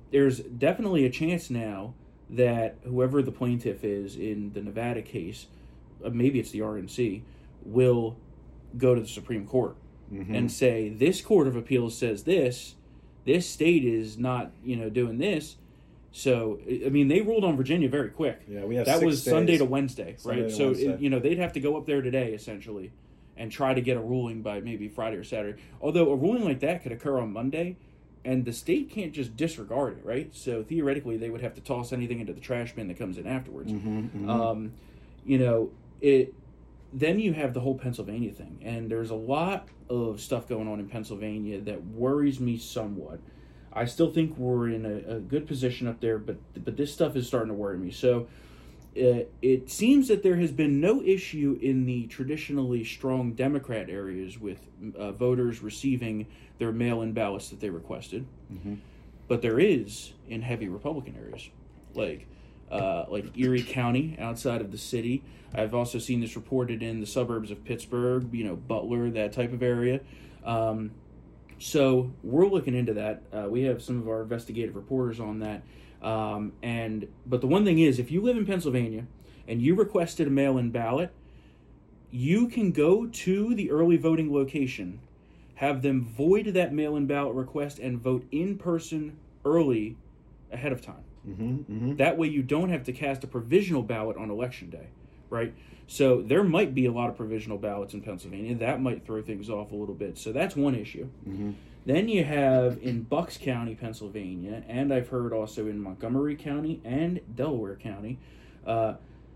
there's definitely a chance now that whoever the plaintiff is in the Nevada case, uh, maybe it's the R N C, will go to the Supreme Court mm-hmm. and say, this Court of Appeals says this, this state is not, you know, doing this. So, I mean, they ruled on Virginia very quick. Yeah, we have That six was days. Sunday to Wednesday, Sunday right? to so, Wednesday. It, you know, they'd have to go up there today, essentially, and try to get a ruling by maybe Friday or Saturday. Although a ruling like that could occur on Monday, and the state can't just disregard it, right? So theoretically, they would have to toss anything into the trash bin that comes in afterwards. Mm-hmm, mm-hmm. Um, you know, it. Then you have the whole Pennsylvania thing, and there's a lot of stuff going on in Pennsylvania that worries me somewhat. I still think we're in a, a good position up there, but but this stuff is starting to worry me. So uh, it seems that there has been no issue in the traditionally strong Democrat areas with uh, voters receiving their mail-in ballots that they requested, mm-hmm. but there is in heavy Republican areas, like uh, like Erie County outside of the city. I've also seen this reported in the suburbs of Pittsburgh, you know, Butler, that type of area. Um, So we're looking into that. Uh, we have some of our investigative reporters on that. Um, and but the one thing is, if you live in Pennsylvania and you requested a mail-in ballot, you can go to the early voting location, have them void that mail-in ballot request, and vote in person early ahead of time. Mm-hmm, mm-hmm. That way you don't have to cast a provisional ballot on election day, right? So there might be a lot of provisional ballots in Pennsylvania. That might throw things off a little bit. So that's one issue. Mm-hmm. Then you have in Bucks County, Pennsylvania, and I've heard also in Montgomery County and Delaware County, uh,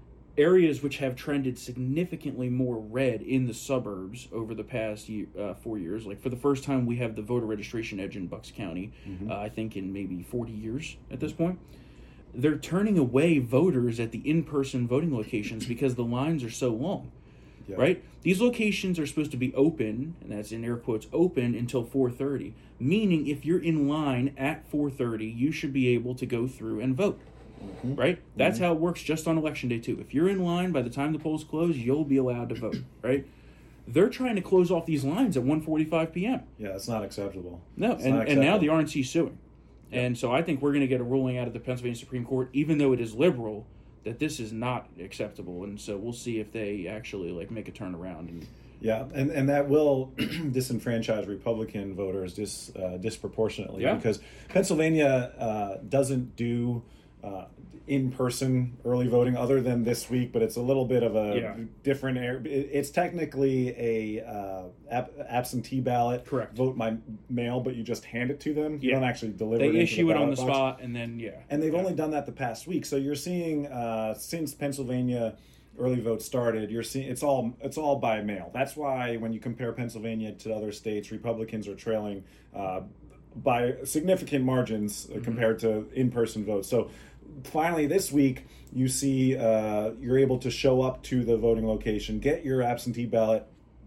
areas which have trended significantly more red in the suburbs over the past year, uh, four years. Like for the first time, we have the voter registration edge in Bucks County, mm-hmm. uh, I think in maybe forty years at this point. They're turning away voters at the in-person voting locations because the lines are so long, yeah. right? These locations are supposed to be open, and that's in air quotes, open until four thirty, meaning if you're in line at four thirty, you should be able to go through and vote, mm-hmm. right? That's mm-hmm. how it works just on Election Day, too. If you're in line, by the time the polls close, you'll be allowed to vote, right? They're trying to close off these lines at one forty-five p.m. Yeah, it's not acceptable. No, it's and, not and now acceptable. the R N C is suing. And so I think we're going to get a ruling out of the Pennsylvania Supreme Court, even though it is liberal, that this is not acceptable. And so we'll see if they actually like make a turnaround. And yeah, and, and that will disenfranchise Republican voters dis, uh, disproportionately yeah. because Pennsylvania uh, doesn't do uh, in-person early voting other than this week, but it's a little bit of a yeah. different area. It's technically a uh, ab- absentee ballot. Correct. Vote by mail, but you just hand it to them. You yeah. don't actually deliver they it. They issue the it on the box. spot, and then, yeah. And they've yeah. only done that the past week. So you're seeing, uh, since Pennsylvania early vote started, you're seeing it's all it's all by mail. That's why when you compare Pennsylvania to other states, Republicans are trailing uh, by significant margins uh, mm-hmm. compared to in-person votes. So finally this week, you see uh, you're able to show up to the voting location, get your absentee ballot,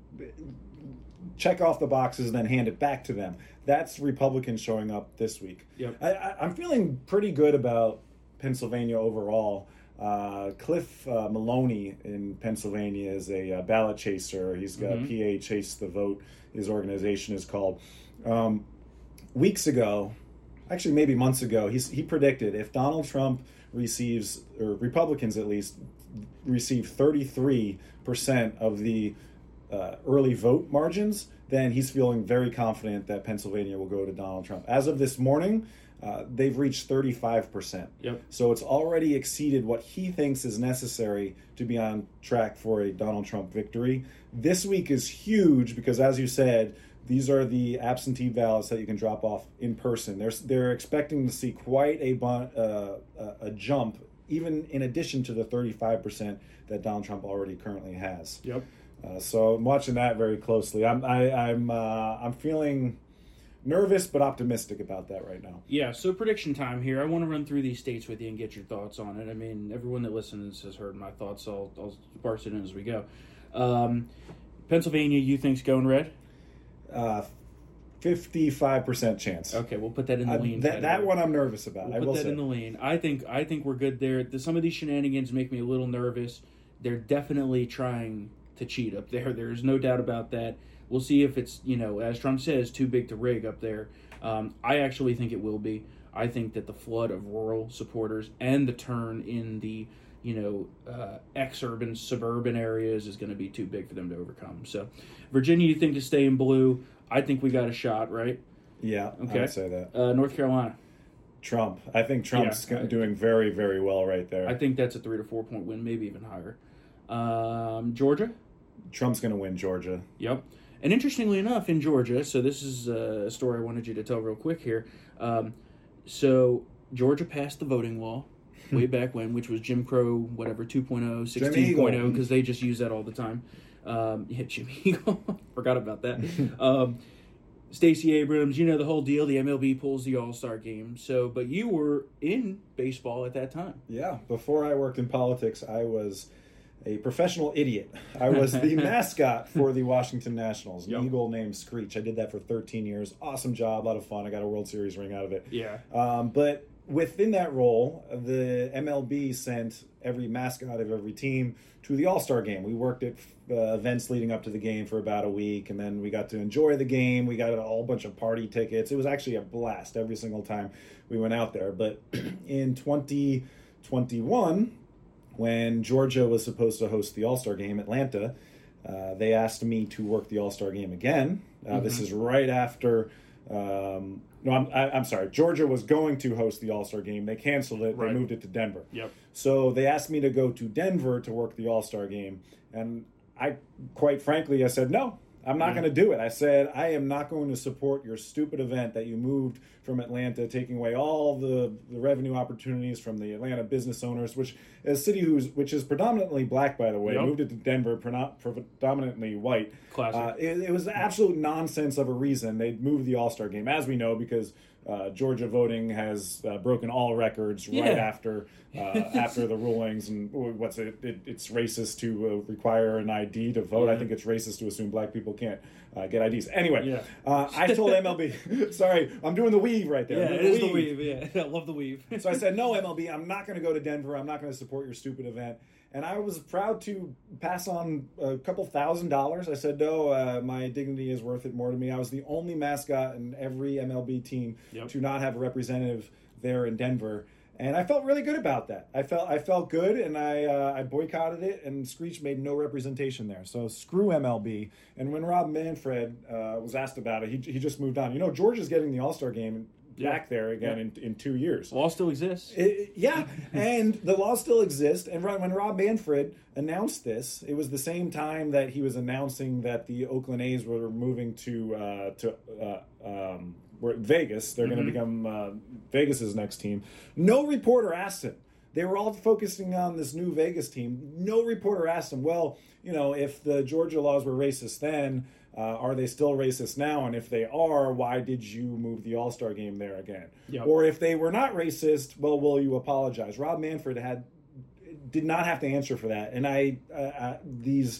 check off the boxes, and then hand it back to them. That's Republicans showing up this week. Yep. I, I, I'm feeling pretty good about Pennsylvania overall. Uh, Cliff uh, Maloney in Pennsylvania is a uh, ballot chaser. He's got mm-hmm. P A Chase the Vote, his organization is called. Um, weeks ago, actually maybe months ago, he's, he predicted if Donald Trump receives, or Republicans at least, receive thirty-three percent of the uh, early vote margins, then he's feeling very confident that Pennsylvania will go to Donald Trump. As of this morning, uh, they've reached thirty-five percent. Yep. So it's already exceeded what he thinks is necessary to be on track for a Donald Trump victory. This week is huge because, as you said, these are the absentee ballots that you can drop off in person. They're, they're expecting to see quite a, uh, a jump, even in addition to the thirty-five percent that Donald Trump already currently has. Yep. Uh, so I'm watching that very closely. I'm I, I'm uh, I'm feeling nervous but optimistic about that right now. Yeah, so prediction time here. I want to run through these states with you and get your thoughts on it. I mean, everyone that listens has heard my thoughts. I'll, I'll parse it in as we go. Um, Pennsylvania, you think's going red? Uh, fifty-five percent chance. Okay, we'll put that in the I, lean. that, that one I'm nervous about. We'll I put will that say. in the lean. I think I think we're good there. The, some of these shenanigans make me a little nervous. They're definitely trying to cheat up there. There's no doubt about that. We'll see if it's, you know, as Trump says, too big to rig up there. Um, I actually think it will be. I think that the flood of rural supporters and the turn in the, you know, uh, ex-urban, suburban areas is going to be too big for them to overcome. So, Virginia, you think to stay in blue? I think we got a shot, right? Yeah, okay. I would say that. Uh, North Carolina. Trump. I think Trump's Yeah, I, doing very, very well right there. I think that's a three to four point win, maybe even higher. Um, Georgia. Trump's going to win Georgia. Yep. And interestingly enough, in Georgia, so this is a story I wanted you to tell real quick here. Um, so Georgia passed the voting law way back when, which was Jim Crow, whatever, two point oh, sixteen point oh, because they just use that all the time. Um, yeah, Jim Eagle. Forgot about that. um, Stacey Abrams, you know the whole deal. The M L B pulls the All-Star game. So, but you were in baseball at that time. Yeah. Before I worked in politics, I was a professional idiot. I was the mascot for the Washington Nationals, an yep. eagle named Screech. I did that for thirteen years. Awesome job, a lot of fun. I got a World Series ring out of it. Yeah. Um, but within that role, the M L B sent every mascot of every team to the All-Star game. We worked at uh, events leading up to the game for about a week, and then we got to enjoy the game. We got a whole bunch of party tickets. It was actually a blast every single time we went out there. But in twenty twenty-one, when Georgia was supposed to host the All-Star game, Atlanta, uh, they asked me to work the All-Star game again. Uh, mm-hmm. This is right after... Um, no, I'm, I, I'm sorry. Georgia was going to host the All-Star game. They canceled it. Right. They moved it to Denver. Yep. So they asked me to go to Denver to work the All-Star game. And I, quite frankly, I said, no, I'm not mm-hmm. going to do it. I said, I am not going to support your stupid event that you moved from Atlanta, taking away all the, the revenue opportunities from the Atlanta business owners, which is a city who's, which is predominantly black, by the way. Yep. Moved it to Denver, predominantly white. Classic. Uh, it, it was absolute nonsense of a reason. They moved the All-Star game, as we know, because uh, Georgia voting has uh, broken all records yeah. right after uh, after the rulings. And what's it? it it's racist to uh, require an I D to vote. Yeah. I think it's racist to assume black people can't uh, get I Ds. Anyway, yeah. uh, I told M L B, sorry, I'm doing the weave right there. Yeah, it is weave. the weave. Yeah, I love the weave. So I said, no, M L B, I'm not going to go to Denver. I'm not going to support your stupid event. And I was proud to pass on a couple thousand dollars. I said, no, uh, my dignity is worth it more to me. I was the only mascot in every M L B team yep. to not have a representative there in Denver. And I felt really good about that. I felt I felt good, and I uh, I boycotted it, and Screech made no representation there. So screw M L B. And when Rob Manfred uh, was asked about it, he he just moved on. You know, Georgia's getting the All-Star game yeah. back there again yeah. in, in two years. Law still exists. It, yeah, and the law still exists. And when Rob Manfred announced this, it was the same time that he was announcing that the Oakland A's were moving to uh, to uh, um, Vegas. They're mm-hmm. going to become uh, Vegas's next team. No reporter asked him. They were all focusing on this new Vegas team. No reporter asked him, well, you know, if the Georgia laws were racist then, uh, are they still racist now? And if they are, why did you move the All-Star game there again? Yep. Or if they were not racist, well, will you apologize? Rob Manfred had did not have to answer for that. And I, uh, uh, these...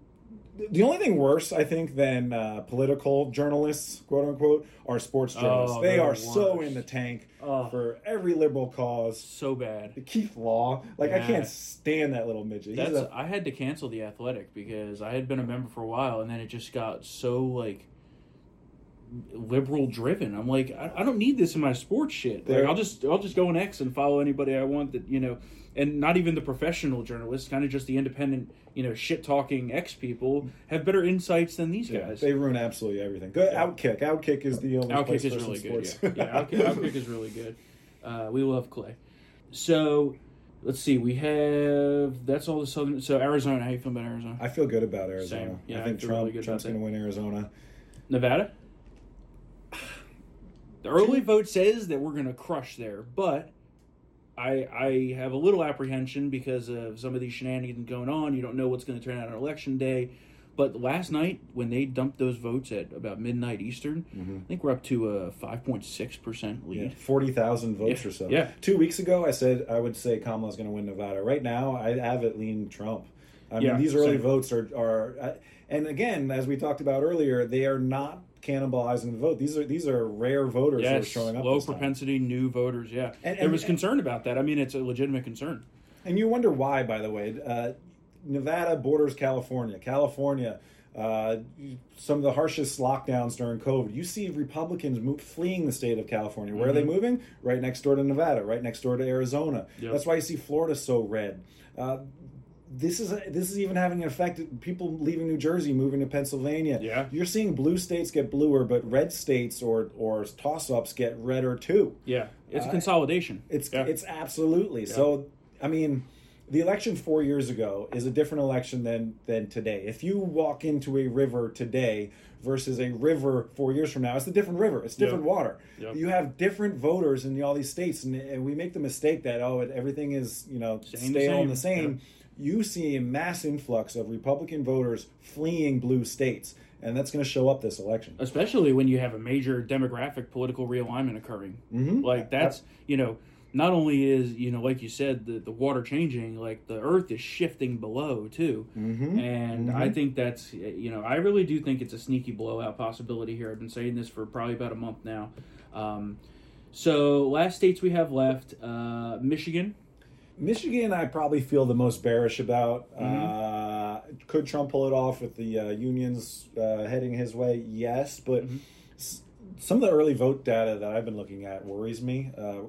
The only thing worse, I think, than uh, political journalists, quote unquote, are sports journalists. Oh, they are worse. so in the tank oh. for every liberal cause. So bad. Keith Law, like yeah. I can't stand that little midget. That's, a, I had to cancel The Athletic because I had been a member for a while, and then it just got so like liberal driven. I'm like, I, I don't need this in my sports shit. Like, I'll just I'll just go on X and follow anybody I want that you know. And not even the professional journalists, kind of just the independent, you know, shit-talking X-people have better insights than these yeah, guys. They ruin absolutely everything. Good yeah. Outkick. Outkick is the only Outkick place is for really some good. sports. Yeah, yeah Outkick, Outkick is really good. Uh, we love Clay. So, let's see. We have, that's all the Southern, so Arizona. How you feel about Arizona? I feel good about Arizona. Same. Yeah, I think I Trump, really good Trump's going to win Arizona. Nevada? The early vote says that we're going to crush there, but I I have a little apprehension because of some of these shenanigans going on. You don't know what's going to turn out on election day. But last night, when they dumped those votes at about midnight Eastern, mm-hmm. I think we're up to a five point six percent lead. Yeah, forty thousand votes yeah. or so. Yeah. Two weeks ago, I said I would say Kamala's going to win Nevada. Right now, I have it lean Trump. I yeah, mean, these early same. votes are, are uh, and again, as we talked about earlier, they are not cannibalizing the vote. These are these are rare voters yes, that are showing up. Low propensity, time. New voters, yeah. And, and, there was concern about that. I mean, it's a legitimate concern. And you wonder why, by the way. Uh, Nevada borders California. California Uh, some of the harshest lockdowns during COVID. You see Republicans move, fleeing the state of California. Where mm-hmm. are they moving? Right next door to Nevada, right next door to Arizona. Yep. That's why you see Florida so red. Uh, this is this is even having an effect. People leaving New Jersey, moving to Pennsylvania. Yeah. You're seeing blue states get bluer, but red states or or toss-ups get redder too. Yeah, it's uh, consolidation. It's yeah. it's absolutely yeah. so. I mean. The election four years ago is a different election than than today. If you walk into a river today versus a river four years from now, it's a different river. It's different yep. water. Yep. You have different voters in all these states, and, and we make the mistake that, oh, everything is, you know, Same stale the and the same. Yeah. You see a mass influx of Republican voters fleeing blue states, and that's going to show up this election. Especially when you have a major demographic political realignment occurring. Mm-hmm. Like, that's, you know... Not only is, you know, like you said, the, the water changing, like the earth is shifting below too. Mm-hmm. And mm-hmm. I think that's, you know, I really do think it's a sneaky blowout possibility here. I've been saying this for probably about a month now. Um, so last states we have left, uh, Michigan. Michigan, I probably feel the most bearish about. Mm-hmm. Uh, could Trump pull it off with the uh, unions uh, heading his way? Yes, but... Mm-hmm. Some of the early vote data that I've been looking at worries me. Uh,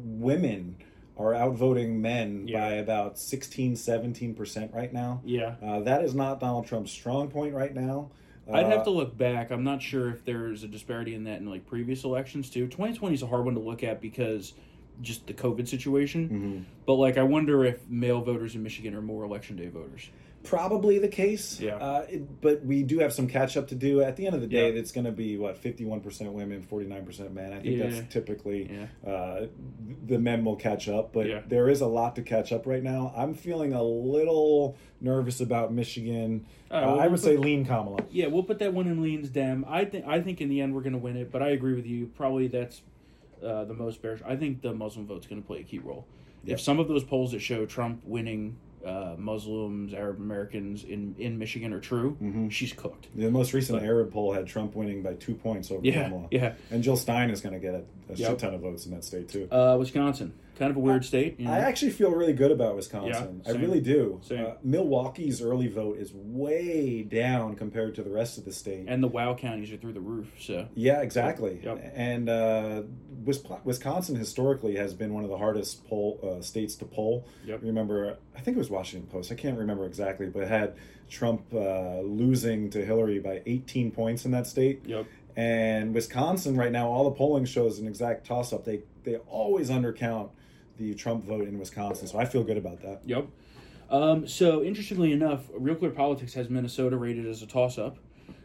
women are outvoting men yeah. by about sixteen, seventeen percent right now. Yeah. Uh, that is not Donald Trump's strong point right now. Uh, I'd have to look back. I'm not sure if there's a disparity in that in like previous elections too. twenty twenty is a hard one to look at because just the COVID situation. Mm-hmm. But like I wonder if male voters in Michigan are more election day voters. Probably the case, yeah. Uh, it, but we do have some catch up to do. At the end of the day, yeah. it's going to be what fifty-one percent women, forty-nine percent men. I think yeah. that's typically yeah. uh, the men will catch up, but yeah. there is a lot to catch up right now. I'm feeling a little nervous about Michigan. Right, uh, well, I would we'll say put, lean Kamala. Yeah, we'll put that one in leans Dem. I think I think in the end we're going to win it, but I agree with you. Probably that's uh, the most bearish. I think the Muslim vote's going to play a key role. Yep. If some of those polls that show Trump winning. Uh, Muslims, Arab Americans in, in Michigan are true, mm-hmm. she's cooked. The most recent but, Arab poll had Trump winning by two points over yeah, Kamala. Yeah, and Jill Stein is going to get a, a yep. shit ton of votes in that state too. Uh, Wisconsin, kind of a weird I, state. You know? I actually feel really good about Wisconsin. Yeah, I really do. Same. Uh, Milwaukee's early vote is way down compared to the rest of the state, and the WOW counties are through the roof. So yeah, exactly. Yep. And uh, Wisconsin historically has been one of the hardest poll uh, states to poll. Yep. Remember, I think it was Washington Post. I can't remember exactly, but it had Trump uh, losing to Hillary by eighteen points in that state. Yep. And Wisconsin right now, all the polling shows an exact toss-up. They they always undercount the Trump vote in Wisconsin, so I feel good about that. Yep. Um, so interestingly enough, Real Clear Politics has Minnesota rated as a toss-up.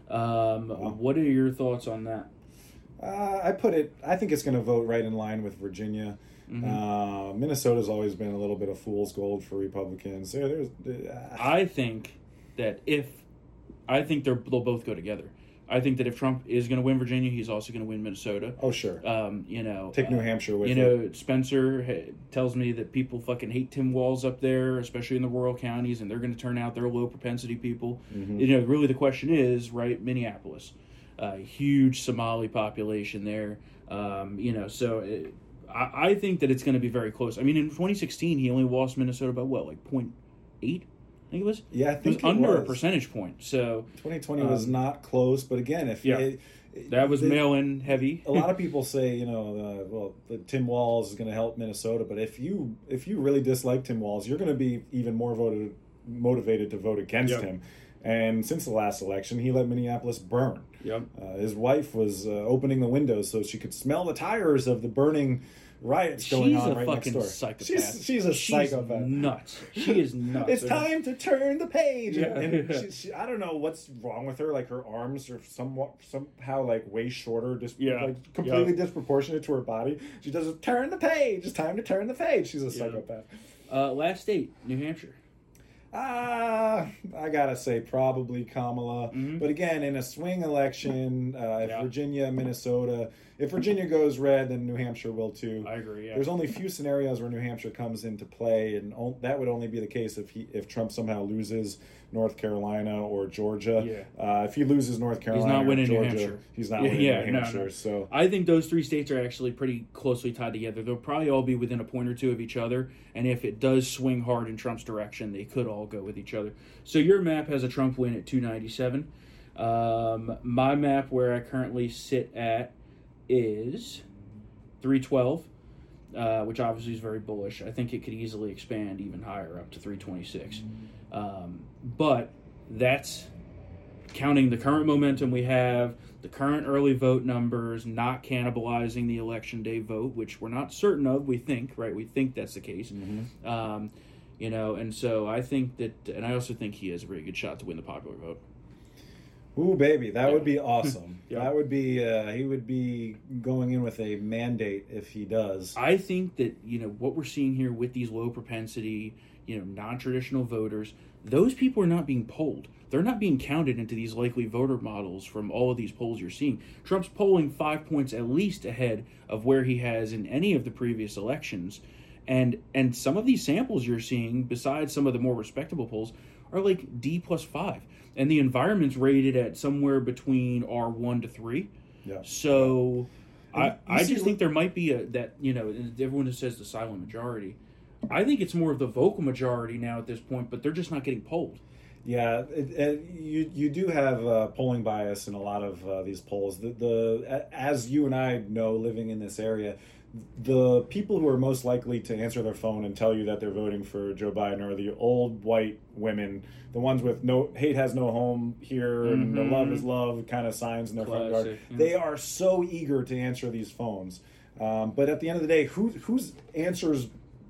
Um, wow. What are your thoughts on that? Uh, I put it. I think it's going to vote right in line with Virginia. Mm-hmm. Uh, Minnesota's always been a little bit of fool's gold for Republicans. There, there's. Uh, I think that if I think they're they'll both go together. I think that if Trump is going to win Virginia, he's also going to win Minnesota. Oh, sure. Um, you know, take New uh, Hampshire with you. You know, Spencer ha- tells me that people fucking hate Tim Walz up there, especially in the rural counties, and they're going to turn out. They're low propensity people. Mm-hmm. You know, really the question is, right? Minneapolis, uh, huge Somali population there. Um, you know, so it, I, I think that it's going to be very close. I mean, in twenty sixteen, he only lost Minnesota by what, like zero point eight? I think it was. Yeah, I think it was it under was. a percentage point. So twenty twenty um, was not close, but again, if yeah, it, that was the, mail-in heavy. A lot of people say, you know, uh, well, the Tim Walz is going to help Minnesota, but if you if you really dislike Tim Walz, you're going to be even more voted motivated to vote against yep. him. And since the last election, he let Minneapolis burn. Yep. Uh, his wife was uh, opening the windows so she could smell the tires of the burning riots going she's on a right fucking next door. Psychopath. She's, she's a she's psychopath. Nuts. She is nuts. It's time to turn the page. Yeah. And she, she, I don't know what's wrong with her. Like her arms are somewhat somehow like way shorter, just yeah. like completely yeah. disproportionate to her body. She does turn the page. It's time to turn the page. She's a yeah. psychopath. Uh, last state, New Hampshire. Ah, uh, I gotta say probably Kamala. Mm-hmm. But again, in a swing election, uh, if yeah. Virginia, Minnesota, if Virginia goes red, then New Hampshire will too. I agree. Yeah. There's only a few scenarios where New Hampshire comes into play, and o- that would only be the case if he, if Trump somehow loses North Carolina or Georgia. Yeah. Uh, if he loses North Carolina, he's not winning or Georgia, New Hampshire. He's not yeah, winning yeah, New Hampshire. No, no. So I think those three states are actually pretty closely tied together. They'll probably all be within a point or two of each other, and if it does swing hard in Trump's direction, they could all go with each other. So your map has a Trump win at two ninety-seven. Um, my map where I currently sit at is three twelve, uh, which obviously is very bullish. I think it could easily expand even higher up to three twenty-six. Um, but that's counting the current momentum we have, the current early vote numbers, not cannibalizing the election day vote, which we're not certain of. We think, right? We think that's the case. Mm-hmm. Um, you know, and so I think that, and I also think he has a very good shot to win the popular vote. Ooh, baby, that Yeah. would be awesome. Yeah. That would be, uh, he would be going in with a mandate if he does. I think that, you know, what we're seeing here with these low propensity, you know, non-traditional voters, those people are not being polled. They're not being counted into these likely voter models from all of these polls you're seeing. Trump's polling five points at least ahead of where he has in any of the previous elections. And and some of these samples you're seeing, besides some of the more respectable polls, are like D plus five. And the environment's rated at somewhere between R one to three. Yeah. So And I, you I see- just think there might be a, that, you know, everyone just says the silent majority. I think it's more of the vocal majority now at this point, but they're just not getting polled. Yeah, it, it, you you do have uh, polling bias in a lot of uh, these polls. The, the as you and I know, living in this area, the people who are most likely to answer their phone and tell you that they're voting for Joe Biden are the old white women, the ones with no hate has no home here and the Mhm. love is love kind of signs in their front yard. Classic, yeah. They are so eager to answer these phones, um, but at the end of the day, who whose answers,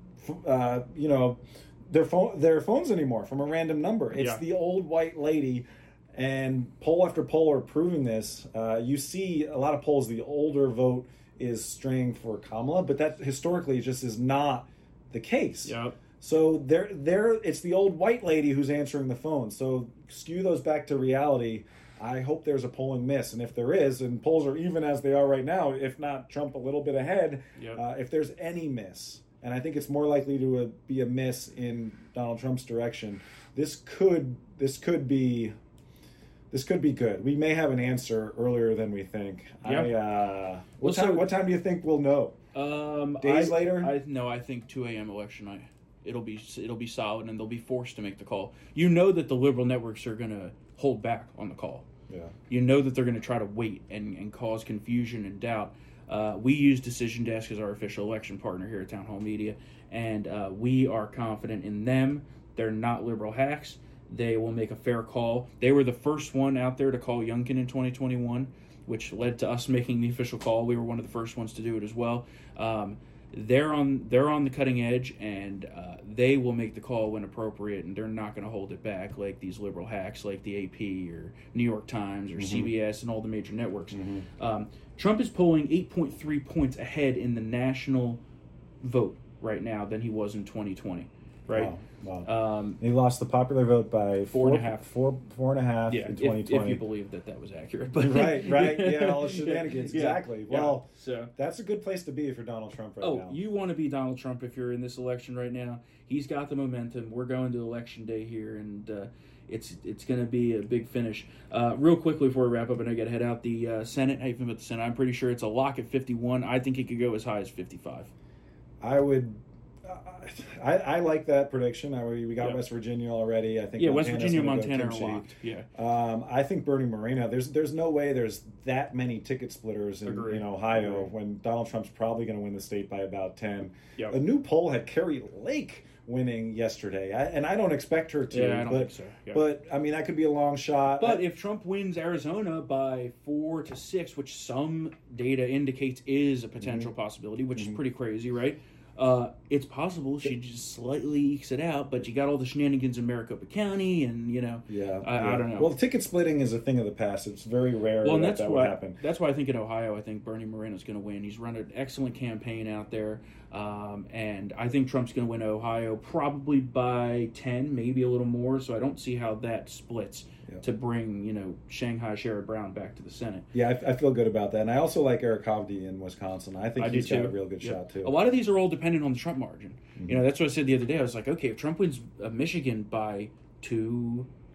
uh, you know. Their phone, their phones anymore from a random number. It's Yeah. the old white lady, and poll after poll are proving this. Uh, you see a lot of polls. The older vote is straying for Kamala, but that historically just is not the case. Yep. So they're, they're, it's the old white lady who's answering the phone. So skew those back to reality. I hope there's a polling miss, and if there is, and polls are even as they are right now, if not Trump a little bit ahead, Yep. uh, if there's any miss. And I think it's more likely to uh, be a miss in Donald Trump's direction. This could this could be this could be good. We may have an answer earlier than we think. Yeah. I, uh, what Well, so- time? What time do you think we'll know? Um, Days I, later? I no, I think two a.m. election night. It'll be it'll be solid, and they'll be forced to make the call. You know that the liberal networks are going to hold back on the call. Yeah. You know that they're going to try to wait and, and cause confusion and doubt. Uh, we use Decision Desk as our official election partner here at Town Hall Media, and uh, we are confident in them. They're not liberal hacks. They will make a fair call. They were the first one out there to call Youngkin in twenty twenty-one, which led to us making the official call. We were one of the first ones to do it as well. Um, they're on they're on the cutting edge, and uh, they will make the call when appropriate, and they're not going to hold it back like these liberal hacks like the A P or New York Times or Mm-hmm. C B S and all the major networks. Um, Trump is polling eight point three points ahead in the national vote right now than he was in twenty twenty, right? Wow. Wow. Um, He lost the popular vote by Four and a half. four, four and a half yeah, in if, twenty twenty. if you believe that that was accurate. But right, right. Yeah, all the shenanigans. Yeah, Exactly. yeah. Well, So that's a good place to be if you're Donald Trump right Oh, now. you want to be Donald Trump if you're in this election right now. He's got the momentum. We're going to election day here, and uh, it's it's going to be a big finish. Uh, real quickly before we wrap up, and I got to head out, the uh, Senate, how you feel about the Senate? I'm pretty sure it's a lock at fifty-one. I think it could go as high as fifty-five. I would. I, I like that prediction. I, we got Yeah. West Virginia already. I think Yeah, West Montana's Virginia, gonna go Montana are kimchi. locked. Yeah. Um, I think Bernie Moreno. There's there's no way there's that many ticket splitters in, Agree. in Ohio Agree. when Donald Trump's probably going to win the state by about ten. Yep. A new poll had Carrie Lake winning yesterday, I, and I don't expect her to. Yeah, I don't but, think so. Yeah. But I mean, that could be a long shot. But I- if Trump wins Arizona by four to six, which some data indicates is a potential Mm-hmm. possibility, which is pretty crazy, right? Uh, it's possible she just slightly ekes it out, but you got all the shenanigans in Maricopa County, and you know, yeah, I, yeah. I don't know. Well, ticket splitting is a thing of the past. It's very rare Well, and that that's that would why happen. that's why I think in Ohio, I think Bernie Moreno's going to win. He's run an excellent campaign out there, um, and I think Trump's going to win Ohio probably by ten, maybe a little more. So I don't see how that splits Yeah. to bring you know Shanghai Sherrod Brown back to the Senate. Yeah, I, I feel good about that, and I also like Eric Hovde in Wisconsin. I think I do he's got too. a real good Yeah. shot too. A lot of these are all dependent on the Trump margin. Mm-hmm. You know, that's what I said the other day. I was like, okay, if Trump wins uh, Michigan by two,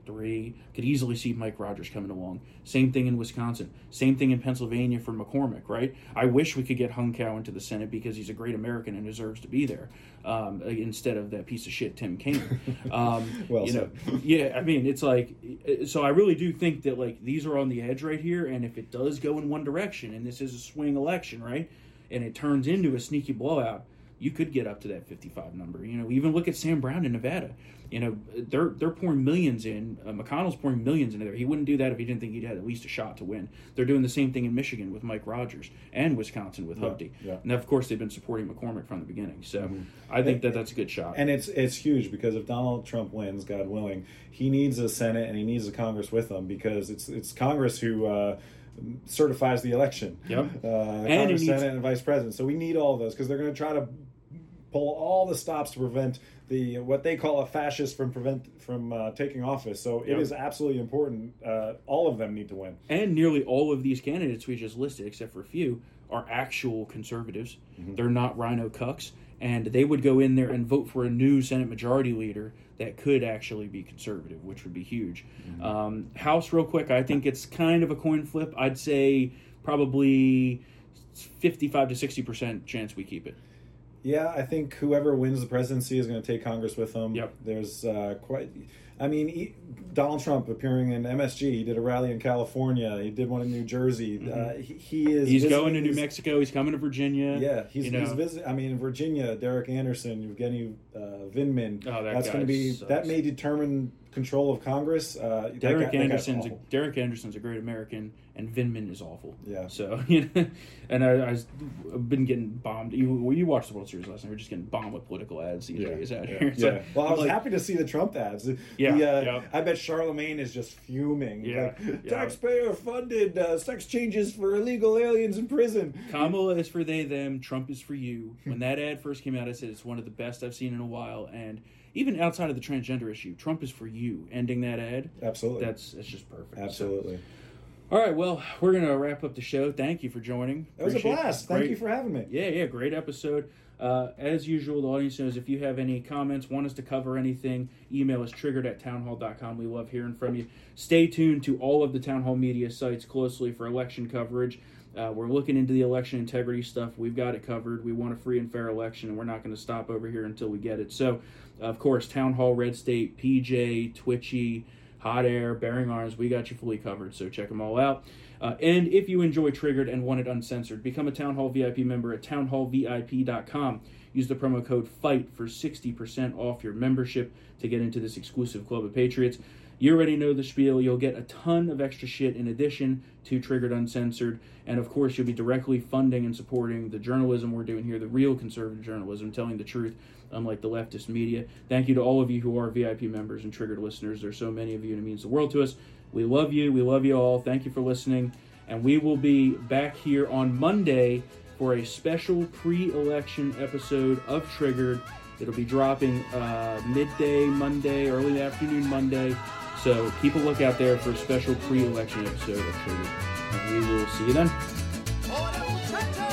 three. Could easily see Mike Rogers coming along. Same thing in Wisconsin. Same thing in Pennsylvania for McCormick, right? I wish we could get Hung Cao into the Senate because he's a great American and deserves to be there, um, instead of that piece of shit Tim Kaine. Um, well you said. know, yeah, I mean, it's like, so I really do think that, like, these are on the edge right here, and if it does go in one direction, and this is a swing election, right, and it turns into a sneaky blowout, you could get up to that fifty-five number. You know, even look at Sam Brown in Nevada. You know, they're they're pouring millions in. Uh, McConnell's pouring millions into there. He wouldn't do that if he didn't think he'd had at least a shot to win. They're doing the same thing in Michigan with Mike Rogers and Wisconsin with Yeah, Hubty. yeah. And of course, they've been supporting McCormick from the beginning. So Mm-hmm. I think that that's a good shot. And it's it's huge because if Donald Trump wins, God willing, he needs a Senate and he needs a Congress with him because it's it's Congress who uh, certifies the election. Yep. Uh, And Congress, it needs- Senate, and Vice President. So we need all of those because they're going to try to pull all the stops to prevent the what they call a fascist from prevent from uh, taking office. So Yep. it is absolutely important. Uh, all of them need to win. And nearly all of these candidates we just listed, except for a few, are actual conservatives. Mm-hmm. They're not rhino cucks. And they would go in there and vote for a new Senate Majority Leader that could actually be conservative, which would be huge. Mm-hmm. Um, House, real quick, I think it's kind of a coin flip. I'd say probably fifty-five to sixty percent chance we keep it. Yeah, I think whoever wins the presidency is going to take Congress with them. Yep. There's uh, quite. I mean, he, Donald Trump appearing in M S G. He did a rally in California. He did one in New Jersey. Mm-hmm. Uh, he, he is. He's visiting going to New these- Mexico. He's coming to Virginia. Yeah, he's, you know. he's visiting. I mean, in Virginia, Derek Anderson, Evgeny uh, Vindman. Oh, that that's guy going to be sucks. that may determine control of Congress. Uh, that Derek guy- that guy's Anderson's a, awful. Derek Anderson's a great American, and Vindman is awful. Yeah. So you know, and I, I've been getting bombed. You well, you watched the World Series last night. We're just getting bombed with political ads these Yeah, days out yeah, here. It's yeah. like- well, I was like, happy to see the Trump ads. Yeah, The, uh, yeah. I bet Charlemagne is just fuming. Yeah, Like, yeah. taxpayer-funded uh, sex changes for illegal aliens in prison. Kamala is for they them. Trump is for you. When that ad first came out, I said it's one of the best I've seen in a while. And even outside of the transgender issue, Trump is for you. Ending that ad, Absolutely. that's that's just perfect. Absolutely. So, all right, well, we're gonna wrap up the show. Thank you for joining. That was a Appreciate it. blast. Thank Great- you for having me. Yeah, yeah, great episode. Uh, as usual, the audience knows if you have any comments, want us to cover anything, email us triggered at townhall dot com. We love hearing from you. Stay tuned to all of the Town Hall media sites closely for election coverage. Uh, we're looking into the election integrity stuff. We've got it covered. We want a free and fair election, and we're not going to stop over here until we get it. So, of course, Town Hall, Red State, P J, Twitchy, Hot Air, Bearing Arms, we got you fully covered, so check them all out. Uh, and if you enjoy Triggered and want it uncensored, become a Town Hall V I P member at town hall V I P dot com. Use the promo code FIGHT for sixty percent off your membership to get into this exclusive club of patriots. You already know the spiel. You'll get a ton of extra shit in addition to Triggered Uncensored. And, of course, you'll be directly funding and supporting the journalism we're doing here, the real conservative journalism, telling the truth, unlike the leftist media. Thank you to all of you who are V I P members and Triggered listeners. There's so many of you, and it means the world to us. We love you. We love you all. Thank you for listening. And we will be back here on Monday for a special pre-election episode of Triggered. It'll be dropping uh, midday Monday, early afternoon Monday. So keep a look out there for a special pre-election episode of Triggered. And we will see you then. Oh,